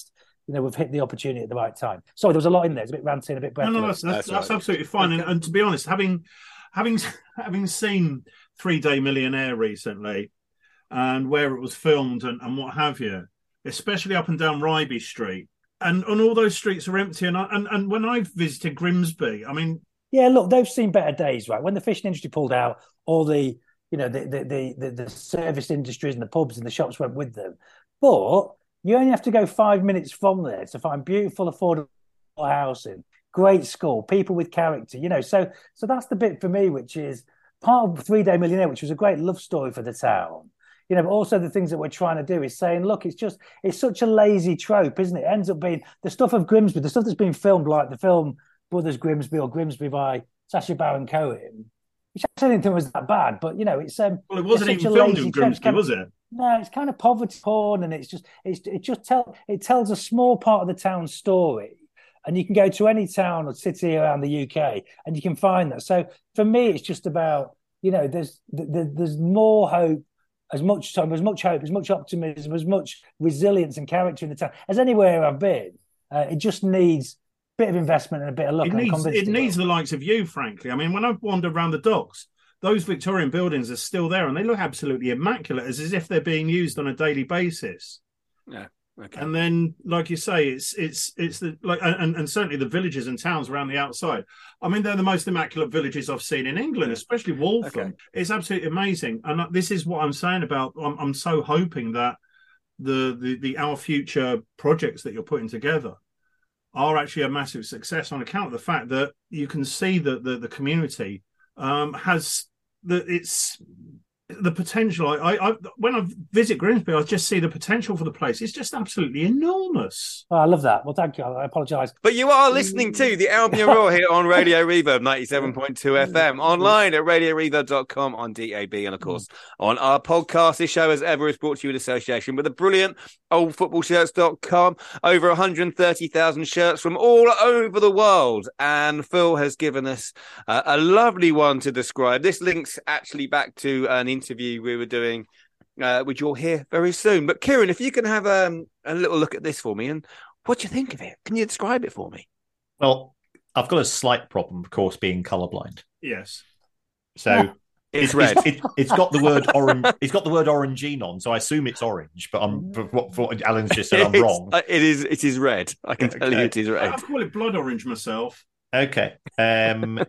you know, we've hit the opportunity at the right time. Sorry, there was a lot in there. It's a bit ranting, a bit breathless. No, no, that's, that's, That's that's right. absolutely fine. Okay. And, and to be honest, having having having seen Three Day Millionaire recently and where it was filmed and, and what have you, especially up and down Ryby Street, and, and all those streets are empty. And, I, and and when I visited Grimsby, I mean, Yeah, look, they've seen better days, right? When the fishing industry pulled out, all the, you know, the the the the, the service industries and the pubs and the shops went with them. But you only have to go five minutes from there to find beautiful, affordable housing, great school, people with character, you know. So so that's the bit for me, which is part of Three Day Millionaire, which was a great love story for the town. You know, but also the things that we're trying to do is saying, look, it's just, it's such a lazy trope, isn't it? It ends up being the stuff of Grimsby, the stuff that's been filmed, like the film Brothers Grimsby or Grimsby by Sacha Baron Cohen, which I didn't think was that bad, but, you know, it's... um. well, it wasn't it's even such a filmed lazy in trope. It's Grimsby, kind of- was it? No, it's kind of poverty porn, and it's just, it's, it just tell, it tells a small part of the town's story. And you can go to any town or city around the U K and you can find that. So for me, it's just about, you know, there's there's more hope, as much time, as much hope, as much optimism, as much resilience and character in the town as anywhere I've been. Uh, it just needs a bit of investment and a bit of luck. It and I'm needs convinced it needs will. the likes of you, frankly. I mean, when I've wandered around the docks, those Victorian buildings are still there, and they look absolutely immaculate, as, as if they're being used on a daily basis. Yeah. Okay. And then, like you say, it's it's it's the like, and, and certainly the villages and towns around the outside. I mean, they're the most immaculate villages I've seen in England, especially Waltham. Okay. It's absolutely amazing, and this is what I'm saying about. I'm, I'm so hoping that the, the the Our Future projects that you're putting together are actually a massive success on account of the fact that you can see that the the community um, has the it's. The potential. I, I, I, when I visit Grimsby, I just see the potential for the place. It's just absolutely enormous. Oh, I love that. Well, thank you. I apologise. But you are listening to the Albion Roar here on Radio Reverb ninety-seven point two F M, online at radio reverb dot com, on D A B, and of course on our podcast. This show, as ever, is brought to you in association with the brilliant old football shirts dot com. Over one hundred thirty thousand shirts from all over the world. And Phil has given us uh, a lovely one to describe. This links actually back to an interview we were doing, uh, which you'll hear very soon. But Kieran, if you can have um, a little look at this for me, and what do you think of it? Can you describe it for me? Well, I've got a slight problem, of course, being colourblind. Yes. So It's it- red. It, it, it's got the word orange. It's got the word orangine on, so I assume it's orange. But I'm for what, for what Alan's just said, I'm It's- wrong. uh, It is. It is red. I can tell you, Okay. it is I red. call it blood orange myself. Okay. Um,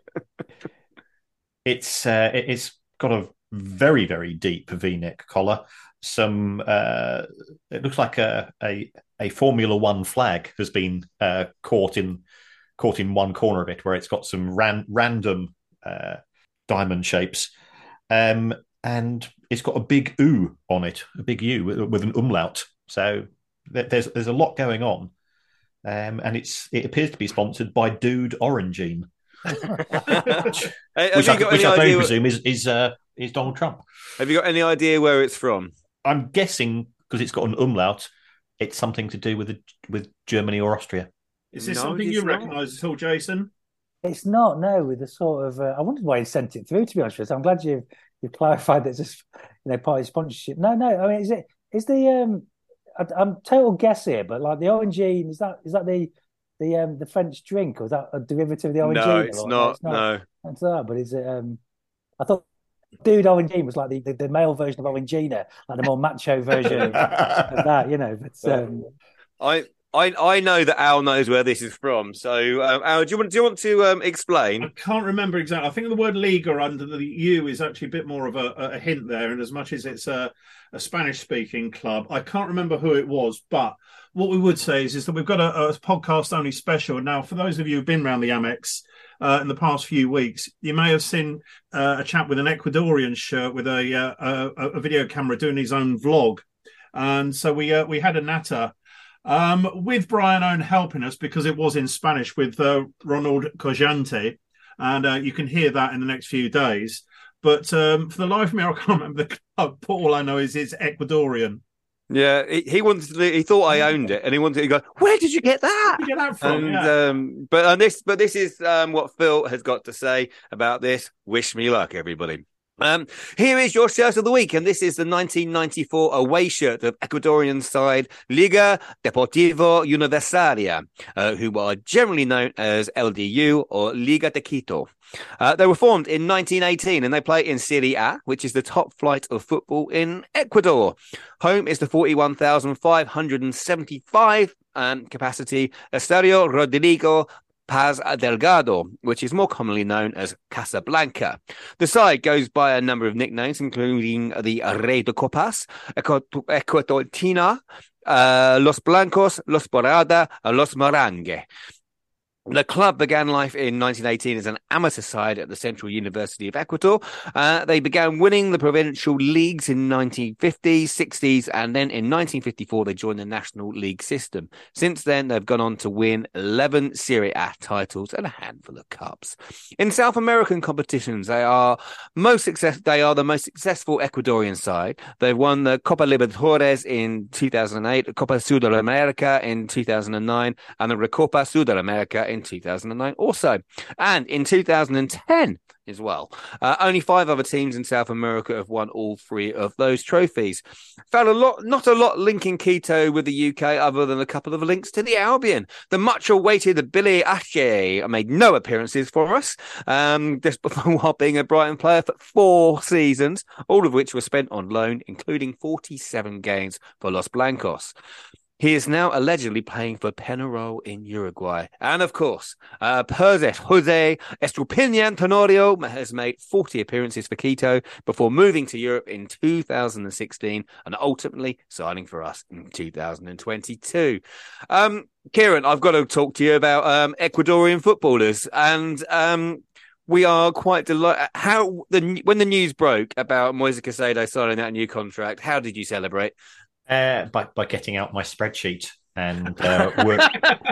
it's uh, it- it's got a very very deep V-neck collar. Some uh, it looks like a, a a Formula One flag has been uh, caught in caught in one corner of it, where it's got some ran, random uh, diamond shapes, um, and it's got a big U on it, a big U with, with an umlaut. So th- there's there's a lot going on, um, and it's it appears to be sponsored by Dude Orangine. Have which you I, got which any I idea? presume is is uh, is Donald Trump. Have you got any idea where it's from? I'm guessing because it's got an umlaut, it's something to do with the, with Germany or Austria. Is this No, something it's you not. recognise at all, Jason? It's not, no, with the sort of, uh, I wondered why he sent it through, to be honest with you. So I'm glad you've, you've clarified that it's just, you know, part of sponsorship. No, no, I mean, is it, is the, um, I, I'm total guess here, but like the orangine, is that, is that the, the, um, the French drink, or is that a derivative of the orangine? No, it's or- not. it's not. No. It's that, but is it, um, I thought Dude Orangine was like the, the, the male version of Orangina, like the more macho version of, of that, you know, but, um, I, I, I know that Al knows where this is from. So, um, Al, do you want, do you want to um, I explain? can't remember exactly. I think the word Liga under the U is actually a bit more of a, a hint there, and as much as it's a, a Spanish-speaking club, I can't remember who it was. But what we would say is, is that we've got a, a podcast-only special. Now, for those of you who've been around the Amex uh, in the past few weeks, you may have seen uh, a chap with an Ecuadorian shirt with a, uh, a, a video camera doing his own vlog. And so we uh, we had a natter um, with Brian Owen helping us, because it was in Spanish, with uh, Ronald Cojante. And uh, you can hear that in the next few days. But um, for the life of me, I can't remember the club. But all I know is it's Ecuadorian. Yeah, he, he wanted to. He thought I owned it, and he wanted to go. Where did you get that? Where'd you get that from? And Yeah. um, but uh, this, but this is um, what Phil has got to say about this. Wish me luck, everybody. Um, here is your shirt of the week, and this is the nineteen ninety-four away shirt of Ecuadorian side Liga Deportivo Universitaria, uh, who are generally known as L D U or Liga de Quito. Uh, they were formed in nineteen eighteen and they play in Serie A, which is the top flight of football in Ecuador. Home is the forty-one thousand five hundred seventy-five um, capacity Estadio Rodrigo Paz Delgado, which is more commonly known as Casablanca. The side goes by a number of nicknames, including the Rey de Copas, Ecuatoriana, uh, Los Blancos, Los Borada, and Los Morangue. The club began life in nineteen eighteen as an amateur side at the Central University of Ecuador. Uh, they began winning the provincial leagues in nineteen fifties, sixties, and then in nineteen fifty-four they joined the National League system. Since then, they've gone on to win eleven Serie A titles and a handful of cups. In South American competitions, they are most success. They are the most successful Ecuadorian side. They've won the Copa Libertadores in two thousand eight, Copa Sudamerica in two thousand nine, and the Recopa Sudamerica in two thousand nine also. And in two thousand ten as well. Uh, only five other teams in South America have won all three of those trophies. Found a lot, not a lot linking Quito with the U K other than a couple of links to the Albion. The much awaited Billy Ashe made no appearances for us, um, just before while being a Brighton player for four seasons, all of which were spent on loan, including forty-seven games for Los Blancos. He is now allegedly playing for Peñarol in Uruguay. And of course, uh, Perez Jose Estupiñán Tenorio has made forty appearances for Quito before moving to Europe in two thousand sixteen and ultimately signing for us in two thousand twenty-two. Um, Kieran, I've got to talk to you about um, Ecuadorian footballers. And um, we are quite delighted. How the when the news broke about Moises Caicedo signing that new contract, how did you celebrate? Uh, by, by getting out my spreadsheet and uh, work,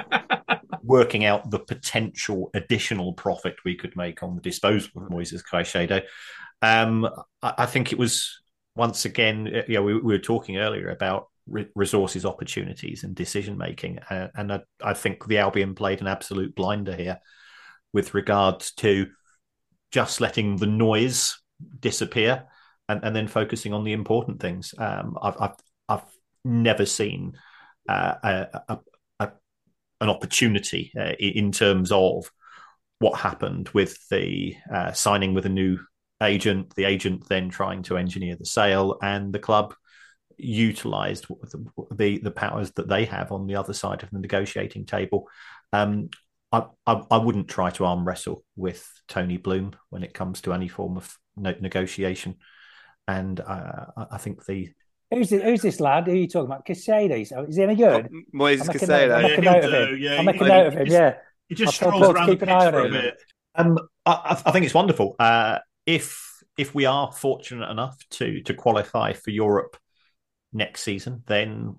working out the potential additional profit we could make on the disposal of Moises Caicedo. Um, I, I think it was, once again, you know, we, we were talking earlier about re- resources, opportunities and decision-making. Uh, and I, I think the Albion played an absolute blinder here with regards to just letting the noise disappear and, and then focusing on the important things. Um, I've, I've I've never seen uh, a, a, a, an opportunity uh, in terms of what happened with the uh, signing with a new agent, the agent then trying to engineer the sale, and the club utilised the, the the powers that they have on the other side of the negotiating table. Um, I, I, I wouldn't try to arm wrestle with Tony Bloom when it comes to any form of negotiation, and uh, I think the Who's this, who's this lad? Who are you talking about? Casado. Is he any good? Oh, Moises Caicedo. Caicedo. I'll make a note of him. Yeah, I'll make a he- note of him, he's- yeah. He just I'll tell strolls Paul to around the keep an pitch eye on for a him. bit. Um, I, I think it's wonderful. Uh, if if we are fortunate enough to to qualify for Europe next season, then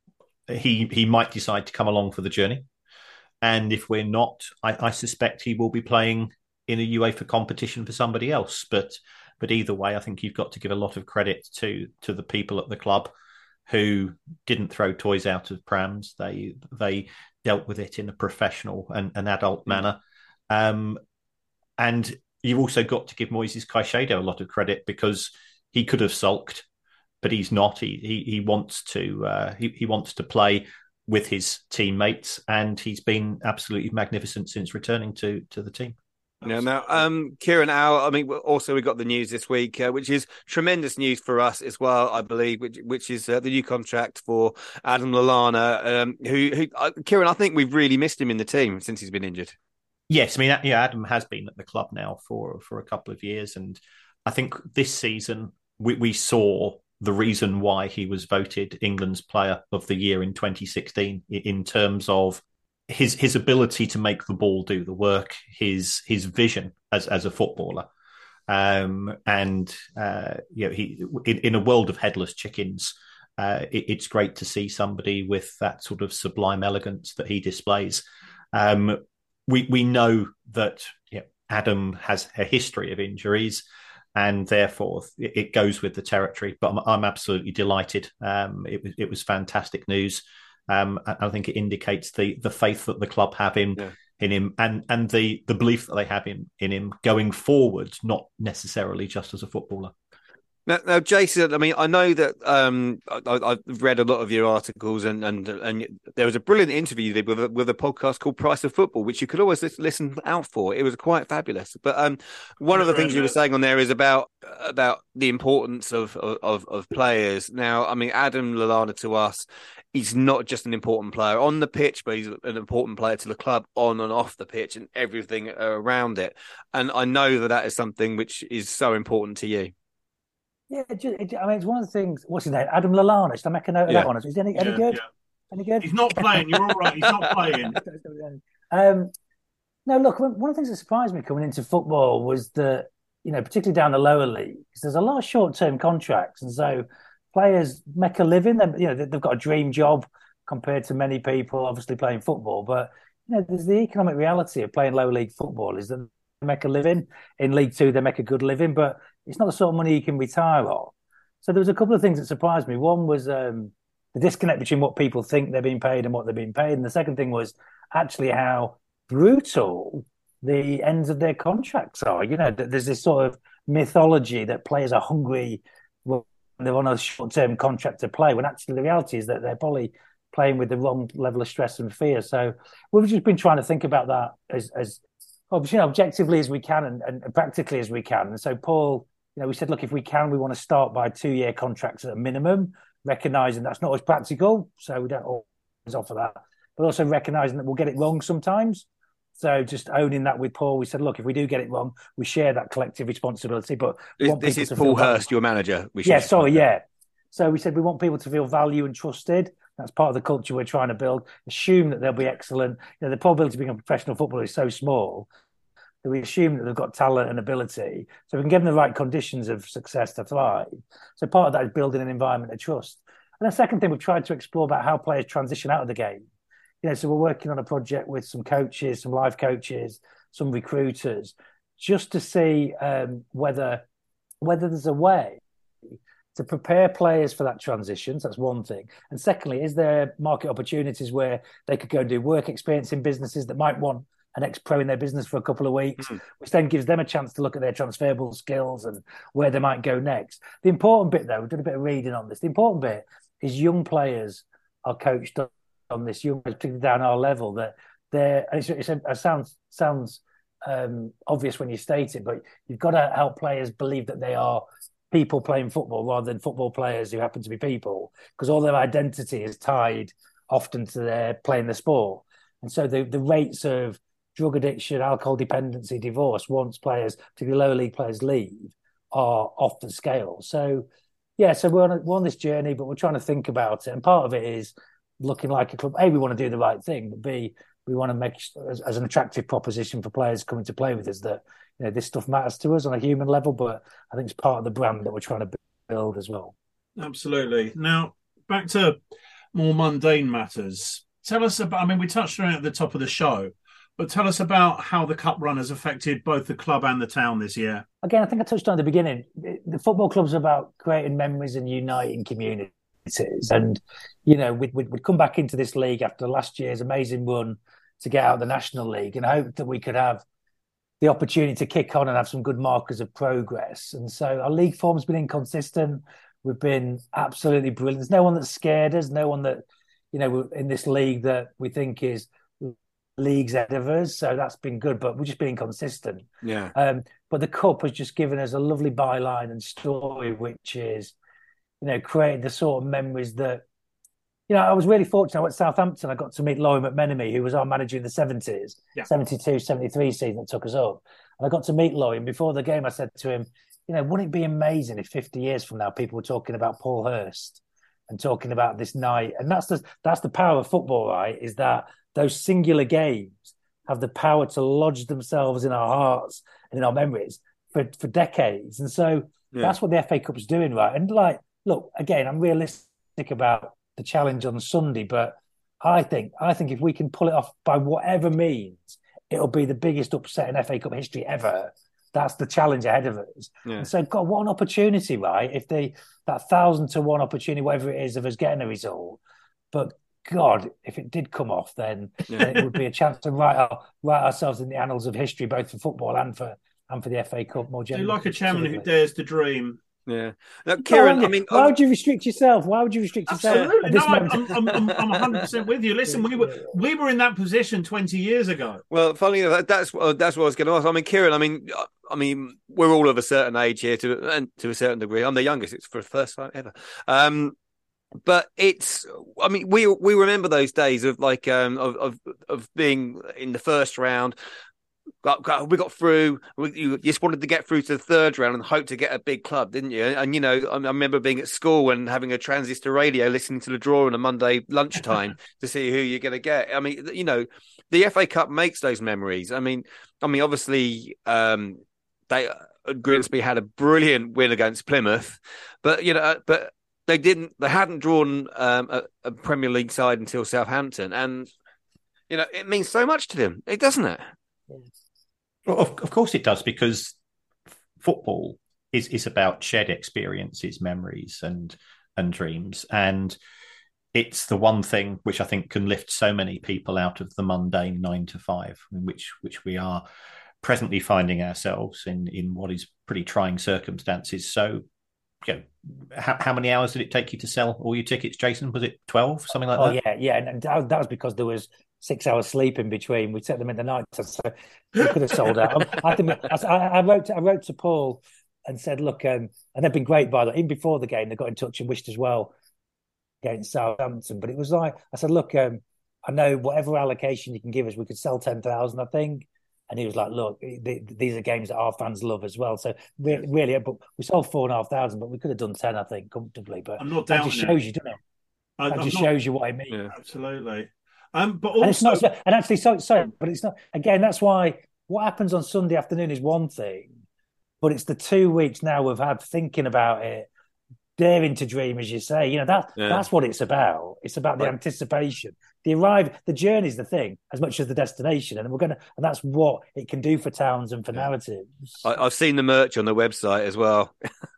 he he might decide to come along for the journey. And if we're not, I, I suspect he will be playing in a UEFA competition for somebody else. But but either way, I think you've got to give a lot of credit to to the people at the club who didn't throw toys out of prams. They they dealt with it in a professional and an adult manner. Um, and you've also got to give Moises Caicedo a lot of credit because he could have sulked, but he's not. He he, he wants to uh, he, he wants to play with his teammates, and he's been absolutely magnificent since returning to to the team. Yeah, now, um, Kieran, Al, I mean, also we got the news this week, uh, which is tremendous news for us as well, I believe, which which is uh, the new contract for Adam Lallana, um, who, who uh, Kieran, I think we've really missed him in the team since he's been injured. Yes, I mean, yeah, Adam has been at the club now for, for a couple of years, and I think this season we, we saw the reason why he was voted England's Player of the Year in twenty sixteen in terms of his his ability to make the ball do the work, his his vision as as a footballer, um, and uh, you know, he in, in a world of headless chickens, uh, it, it's great to see somebody with that sort of sublime elegance that he displays. Um, we we know that you know, Adam has a history of injuries, and therefore it, it goes with the territory. But I'm, I'm absolutely delighted. Um, it was it was fantastic news. Um, I think it indicates the the faith that the club have in yeah. in him, and and the the belief that they have in in him going forward, not necessarily just as a footballer. Now, now, Jason, I mean, I know that um, I, I've read a lot of your articles, and, and and there was a brilliant interview you did with a, with a podcast called Price of Football, which you could always listen out for. It was quite fabulous. But um, one of the things you were saying on there is about about the importance of, of of players. Now, I mean, Adam Lallana to us, he's not just an important player on the pitch, but he's an important player to the club on and off the pitch and everything around it. And I know that that is something which is so important to you. Yeah, it just, it, I mean, it's one of the things. What's his name? Adam Lallana. Should I make a note of yeah. that one? Is he any, any yeah, good? Yeah. Any good? He's not playing. You're all right. He's not playing. um, no, look. One of the things that surprised me coming into football was that, you know, particularly down the lower leagues, there's a lot of short-term contracts, and so players make a living. They, you know, they've got a dream job compared to many people, obviously playing football. But you know, there's the economic reality of playing lower league football is that they make a living. In League Two, they make a good living, but it's not the sort of money you can retire on. So there was a couple of things that surprised me. One was um, the disconnect between what people think they're being paid and what they're being paid. And the second thing was actually how brutal the ends of their contracts are. You know, there's this sort of mythology that players are hungry when they're on a short-term contract to play, when actually the reality is that they're probably playing with the wrong level of stress and fear. So we've just been trying to think about that as, as you know, objectively as we can and, and practically as we can. And so Paul, you know, we said, look, if we can, we want to start by two-year contracts at a minimum, recognising that's not always practical, so we don't always offer that, but also recognising that we'll get it wrong sometimes. So just owning that with Paul, we said, look, if we do get it wrong, we share that collective responsibility. But this, this is Paul Hurst, your manager. We yeah, sorry, yeah. So we said we want people to feel valued and trusted. That's part of the culture we're trying to build. Assume that they'll be excellent. You know, the probability of being a professional footballer is so small that we assume that they've got talent and ability, so we can give them the right conditions of success to thrive. So part of that is building an environment of trust. And the second thing, we've tried to explore about how players transition out of the game. You know, so we're working on a project with some coaches, some life coaches, some recruiters, just to see um, whether whether there's a way to prepare players for that transition. So that's one thing. And secondly, is there market opportunities where they could go and do work experience in businesses that might want an ex-pro in their business for a couple of weeks, mm. which then gives them a chance to look at their transferable skills and where they might go next. The important bit, though, we've done a bit of reading on this, the important bit is young players are coached on this, young players, particularly down our level, that they're, it's, it's a, it sounds, sounds um, obvious when you state it, but you've got to help players believe that they are people playing football rather than football players who happen to be people, because all their identity is tied often to their playing the sport. And so the, the rates of drug addiction, alcohol dependency, divorce, once players, particularly lower league players, leave, are off the scale. So, yeah, so we're on, a, we're on this journey, but we're trying to think about it. And part of it is looking like a club. A, we want to do the right thing, but B, we want to make as, as an attractive proposition for players coming to play with us that, you know, this stuff matters to us on a human level, but I think it's part of the brand that we're trying to build as well. Absolutely. Now, back to more mundane matters. Tell us about, I mean, we touched on it at the top of the show, but tell us about how the Cup run has affected both the club and the town this year. Again, I think I touched on at the beginning. The football club's about creating memories and uniting communities. And, you know, we'd, we'd come back into this league after last year's amazing run to get out of the National League and hope that we could have the opportunity to kick on and have some good markers of progress. And so our league form's been inconsistent. We've been absolutely brilliant. There's no one that's scared us, no one that, you know, in this league that we think is leagues ahead of us, so that's been good, but we're just being consistent. Yeah. Um, but the Cup has just given us a lovely byline and story, which is, you know, created the sort of memories that, you know, I was really fortunate. I went to Southampton. I got to meet Laurie McMenemy, who was our manager in the seventies, yeah. seventy-two, seventy-three season that took us up. And I got to meet Laurie. And before the game, I said to him, you know, wouldn't it be amazing if fifty years from now people were talking about Paul Hurst and talking about this night? And that's the that's the power of football, right? Is that those singular games have the power to lodge themselves in our hearts and in our memories for, for decades. And so yeah. that's what the F A Cup's doing, right? And like, look, again, I'm realistic about the challenge on Sunday, but I think I think if we can pull it off by whatever means, it'll be the biggest upset in F A Cup history ever. That's the challenge ahead of us. Yeah. And so, God, what an opportunity, right? If they that thousand to one opportunity, whatever it is, of us getting a result, but God, if it did come off, then, Yeah. then it would be a chance to write our, write ourselves in the annals of history, both for football and for and for the F A Cup more Do you generally. like a chairman who dares to dream? Yeah. Now, Go Kieran, on, I mean, why would you restrict yourself? Why would you restrict yourself? Absolutely. at this No, I'm, moment? I'm, I'm, I'm one hundred percent with you. Listen, we were we were in that position twenty years ago. well, funny enough, that's what that's what I was going to ask. I mean, Kieran, I mean, I mean, we're all of a certain age here, to and to a certain degree. I'm the youngest. It's for the first time ever. Um, but it's, I mean, we we remember those days of like um of of, of being in the first round. Got, got, we got through. We, you just wanted to get through to the third round and hope to get a big club, didn't you? And, and you know, I, I remember being at school and having a transistor radio, listening to the draw on a Monday lunchtime to see who you're going to get. I mean, you know, the F A Cup makes those memories. I mean, I mean, obviously, um, they Grimsby had a brilliant win against Plymouth, but you know, but they didn't. They hadn't drawn um, a, a Premier League side until Southampton, and you know, it means so much to them. It doesn't it? Well, of, of course it does, because football is is about shared experiences, memories, and and dreams, and it's the one thing which I think can lift so many people out of the mundane nine to five, in which which we are presently finding ourselves in in what is pretty trying circumstances. So, you know, how, how many hours did it take you to sell all your tickets, Jason? Was it twelve, something like Oh that? yeah, yeah, and that, that was because there was six hours sleep in between. We set them in the night, so we could have sold out. I think I, I wrote I wrote to Paul and said, look, um, and they've been great by the way. Even before the game, they got in touch and wished us well against Southampton. But it was like I said, look, um, I know whatever allocation you can give us, we could sell ten thousand, I think. And he was like, look, th- these are games that our fans love as well. So re- really, but we sold four and a half thousand, but we could have done ten, I think, comfortably. But I'm not that doubting just it. shows you, doesn't it? I, That I'm just not- shows you what I mean. Yeah. Absolutely. Um, but also, And it's not, and actually, sorry, sorry, but it's not. Again, that's why what happens on Sunday afternoon is one thing, but it's the two weeks now we've had thinking about it, daring to dream, as you say. You know that Yeah. that's what it's about. It's about the Right. anticipation, the arrive, the journey's the thing as much as the destination, and we're gonna, and that's what it can do for towns and for Yeah. narratives. I, I've seen the merch on the website as well.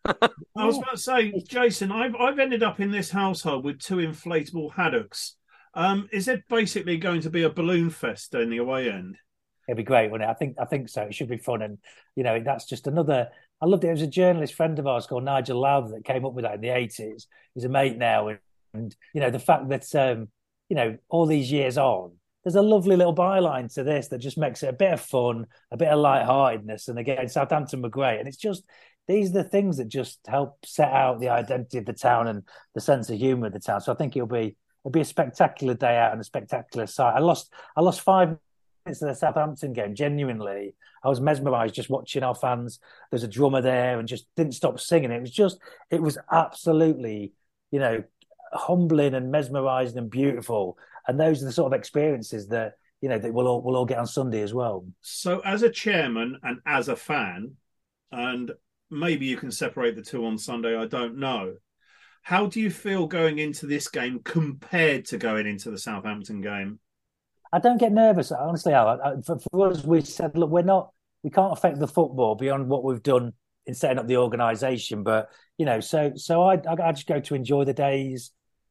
I was about to say, Jason, I've I've ended up in this household with two inflatable haddocks. Um, is it basically going to be a balloon fest in the away end? It'd be great, wouldn't it? I think I think so. It should be fun, and you know that's just another. I loved it. It was a journalist friend of ours called Nigel Lowther that came up with that in the eighties. He's a mate now, and, and you know the fact that um, you know all these years on, there's a lovely little byline to this that just makes it a bit of fun, a bit of lightheartedness. And again, Southampton were great, and it's just these are the things that just help set out the identity of the town and the sense of humour of the town. So I think it'll be it'll be a spectacular day out and a spectacular sight. I lost I lost five minutes of the Southampton game. Genuinely, I was mesmerised just watching our fans. There's a drummer there and just didn't stop singing. It was just it was absolutely, you know, humbling and mesmerising and beautiful. And those are the sort of experiences that you know that we'll all we'll all get on Sunday as well. So, as a chairman and as a fan, and maybe you can separate the two on Sunday, I don't know. How do you feel going into this game compared to going into the Southampton game? I don't get nervous, honestly, Al. I, for, for us, we said, look, we're not, we can't affect the football beyond what we've done in setting up the organisation. But you know, so so I, I I just go to enjoy the days.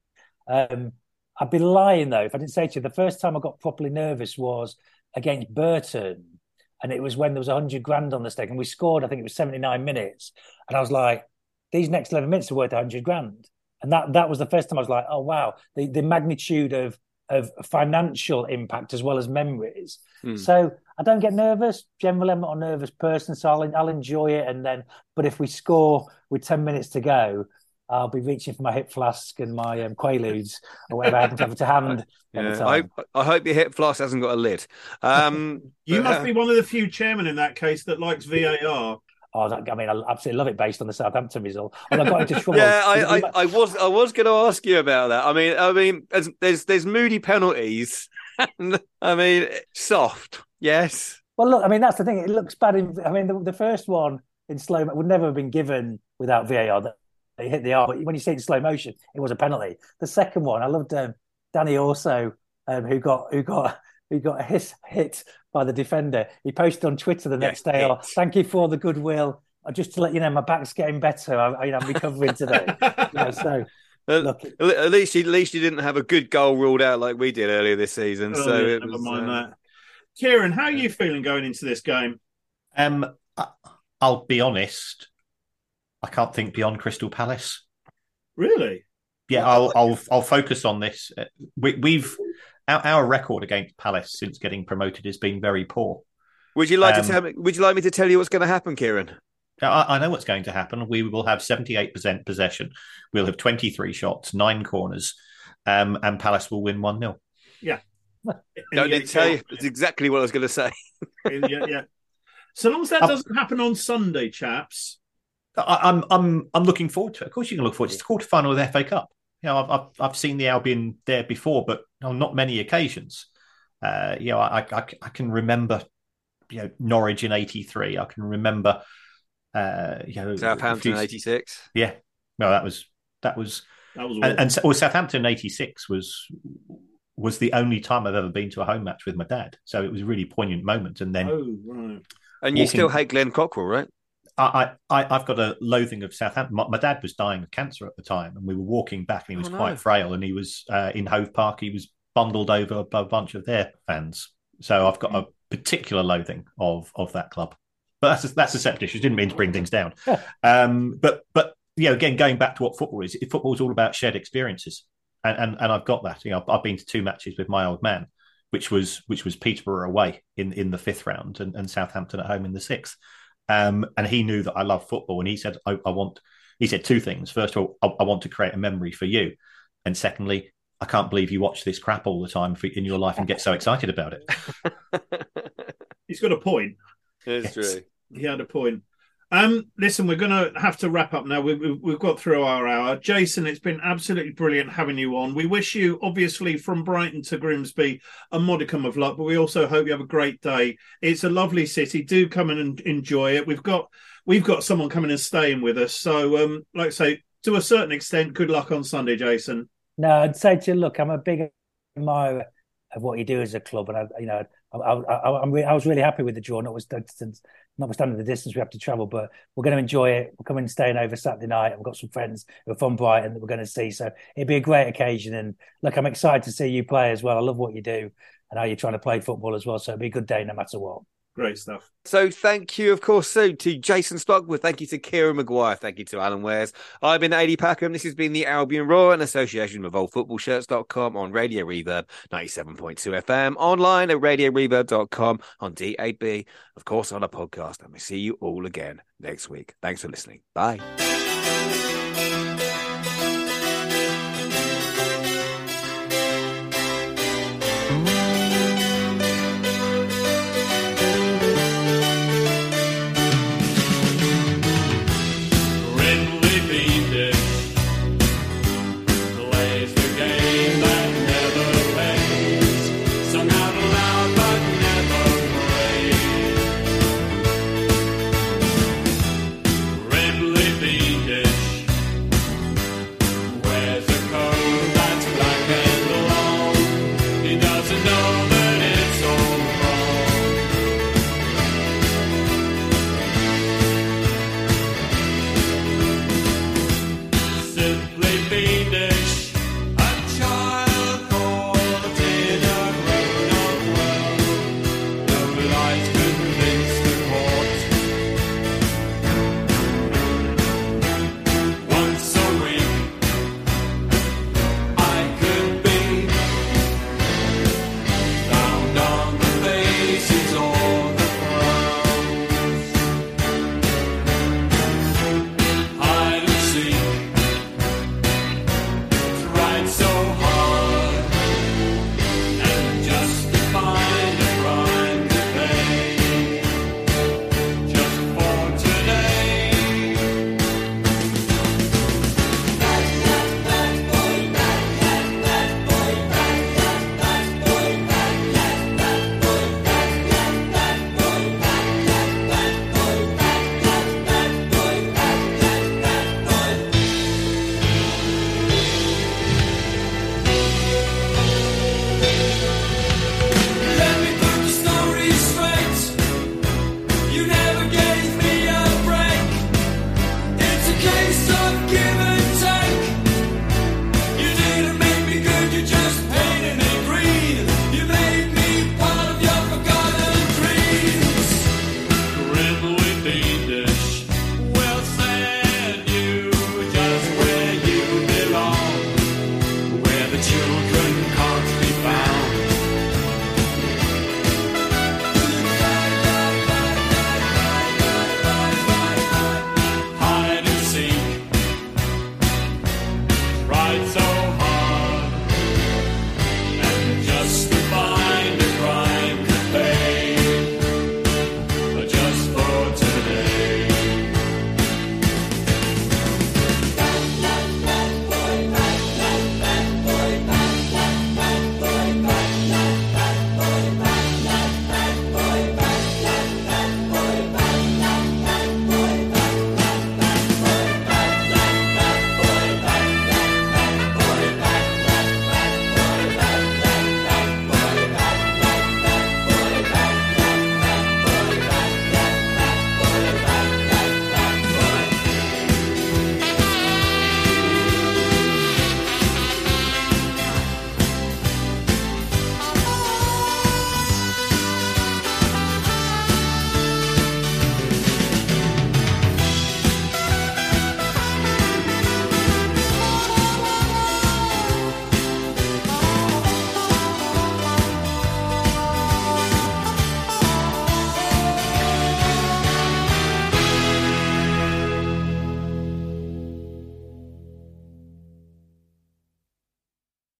Um, I'd be lying though if I didn't say to you the first time I got properly nervous was against Burton, and it was when there was a hundred grand on the stake, and we scored. I think it was seventy nine minutes, and I was like, these next eleven minutes are worth a hundred grand, and that that was the first time I was like, oh wow, the the magnitude of of financial impact as well as memories. Mm. So I don't get nervous. Generally, I'm not a nervous person, so I'll I'll enjoy it. And then, but if we score with ten minutes to go, I'll be reaching for my hip flask and my um, Quaaludes or whatever I happen to have to hand. at the Yeah, I, time. hope, I hope your hip flask hasn't got a lid. Um, You but, must uh, be one of the few chairmen in that case that likes V A R. Oh, that, I mean, I absolutely love it based on the Southampton result. And I got into trouble. Yeah, I, I, I was I was going to ask you about that. I mean, I mean, there's there's, there's moody penalties, and I mean, soft, yes. Well, look, I mean, that's the thing. It looks bad. In, I mean, the, the first one in slow would never have been given without V A R. They hit the arm, but when you see it in slow motion, it was a penalty. The second one, I loved um, Danny also, um, who got who got who got his hit by the defender. He posted on Twitter the next Yes, day, oh, hit. "Thank you for the goodwill. Uh, Just to let you know, my back's getting better. I, I, I'm recovering today." You know, so At, Look, at least, at least you didn't have a good goal ruled out like we did earlier this season. Oh, so yeah, it never was, mind uh, that. Kieran, how are you feeling going into this game? Um, I, I'll be honest. I can't think beyond Crystal Palace. Really? Yeah, I'll I'll I'll focus on this. We, we've our, our record against Palace since getting promoted has been very poor. Would you like Um, to tell me? Would you like me to tell you what's going to happen, Kieran? I, I know what's going to happen. We will have seventy-eight percent possession. We'll have twenty-three shots, nine corners, um, and Palace will win one nil. Yeah. Don't need to tell you. It's exactly what I was going to say. yeah, yeah. So long as that doesn't happen on Sunday, chaps. I, I'm I'm I'm looking forward to it. Of course, you can look forward to it. It's the quarter final of the F A Cup. You know, I've I've, I've seen the Albion there before, but on not many occasions. Uh, you know, I, I I can remember, you know, Norwich in eighty-three. I can remember, uh, you know, Southampton in eighty-six. Yeah, no, that was that was that was and, and well, Southampton in eighty-six was was the only time I've ever been to a home match with my dad. So it was a really poignant moment. And then, oh right, and you walking, still hate Glenn Cockrell, right? I, I I've got a loathing of Southampton. My, my dad was dying of cancer at the time, and we were walking back, and he was oh, quite no. frail, and he was uh, in Hove Park. He was bundled over a bunch of their fans. So I've got a particular loathing of of that club. But that's a, that's a separate issue. Didn't mean to bring things down. um, but but you know, again, going back to what football is, football is all about shared experiences, and and, and I've got that. You know, I've, I've been to two matches with my old man, which was which was Peterborough away in, in the fifth round, and, and Southampton at home in the sixth. Um, and he knew that I love football, and he said, I, I want. He said two things. First of all, I, I want to create a memory for you, and secondly, I can't believe you watch this crap all the time for, in your life and get so excited about it. He's got a point. It's yes. true. He had a point. Um, listen, we're going to have to wrap up now. We, we, we've got through our hour. Jason, it's been absolutely brilliant having you on. We wish you, obviously, from Brighton to Grimsby, a modicum of luck, but we also hope you have a great day. It's a lovely city. Do come in and enjoy it. We've got we've got someone coming and staying with us. So, um, like I say, to a certain extent, good luck on Sunday, Jason. No, I'd say to you, look, I'm a big admirer of what you do as a club, and I, you know, I, I, I'm re- I was really happy with the draw. Notwithstanding, notwithstanding the distance we have to travel, but we're going to enjoy it. We're coming and staying over Saturday night. We've got some friends who are from Brighton that we're going to see, so it'd be a great occasion. And look, I'm excited to see you play as well. I love what you do and how you're trying to play football as well. So it'd be a good day no matter what. Great stuff. So thank you, of course, so to Jason Stockwood. Thank you to Kieran Maguire. Thank you to Alan Wares. I've been Adi Packham. This has been the Albion Roar in association with old football shirts dot com on Radio Reverb ninety-seven point two F M, online at radio reverb dot com, on D A B, of course, on a podcast. And we'll see you all again next week. Thanks for listening. Bye.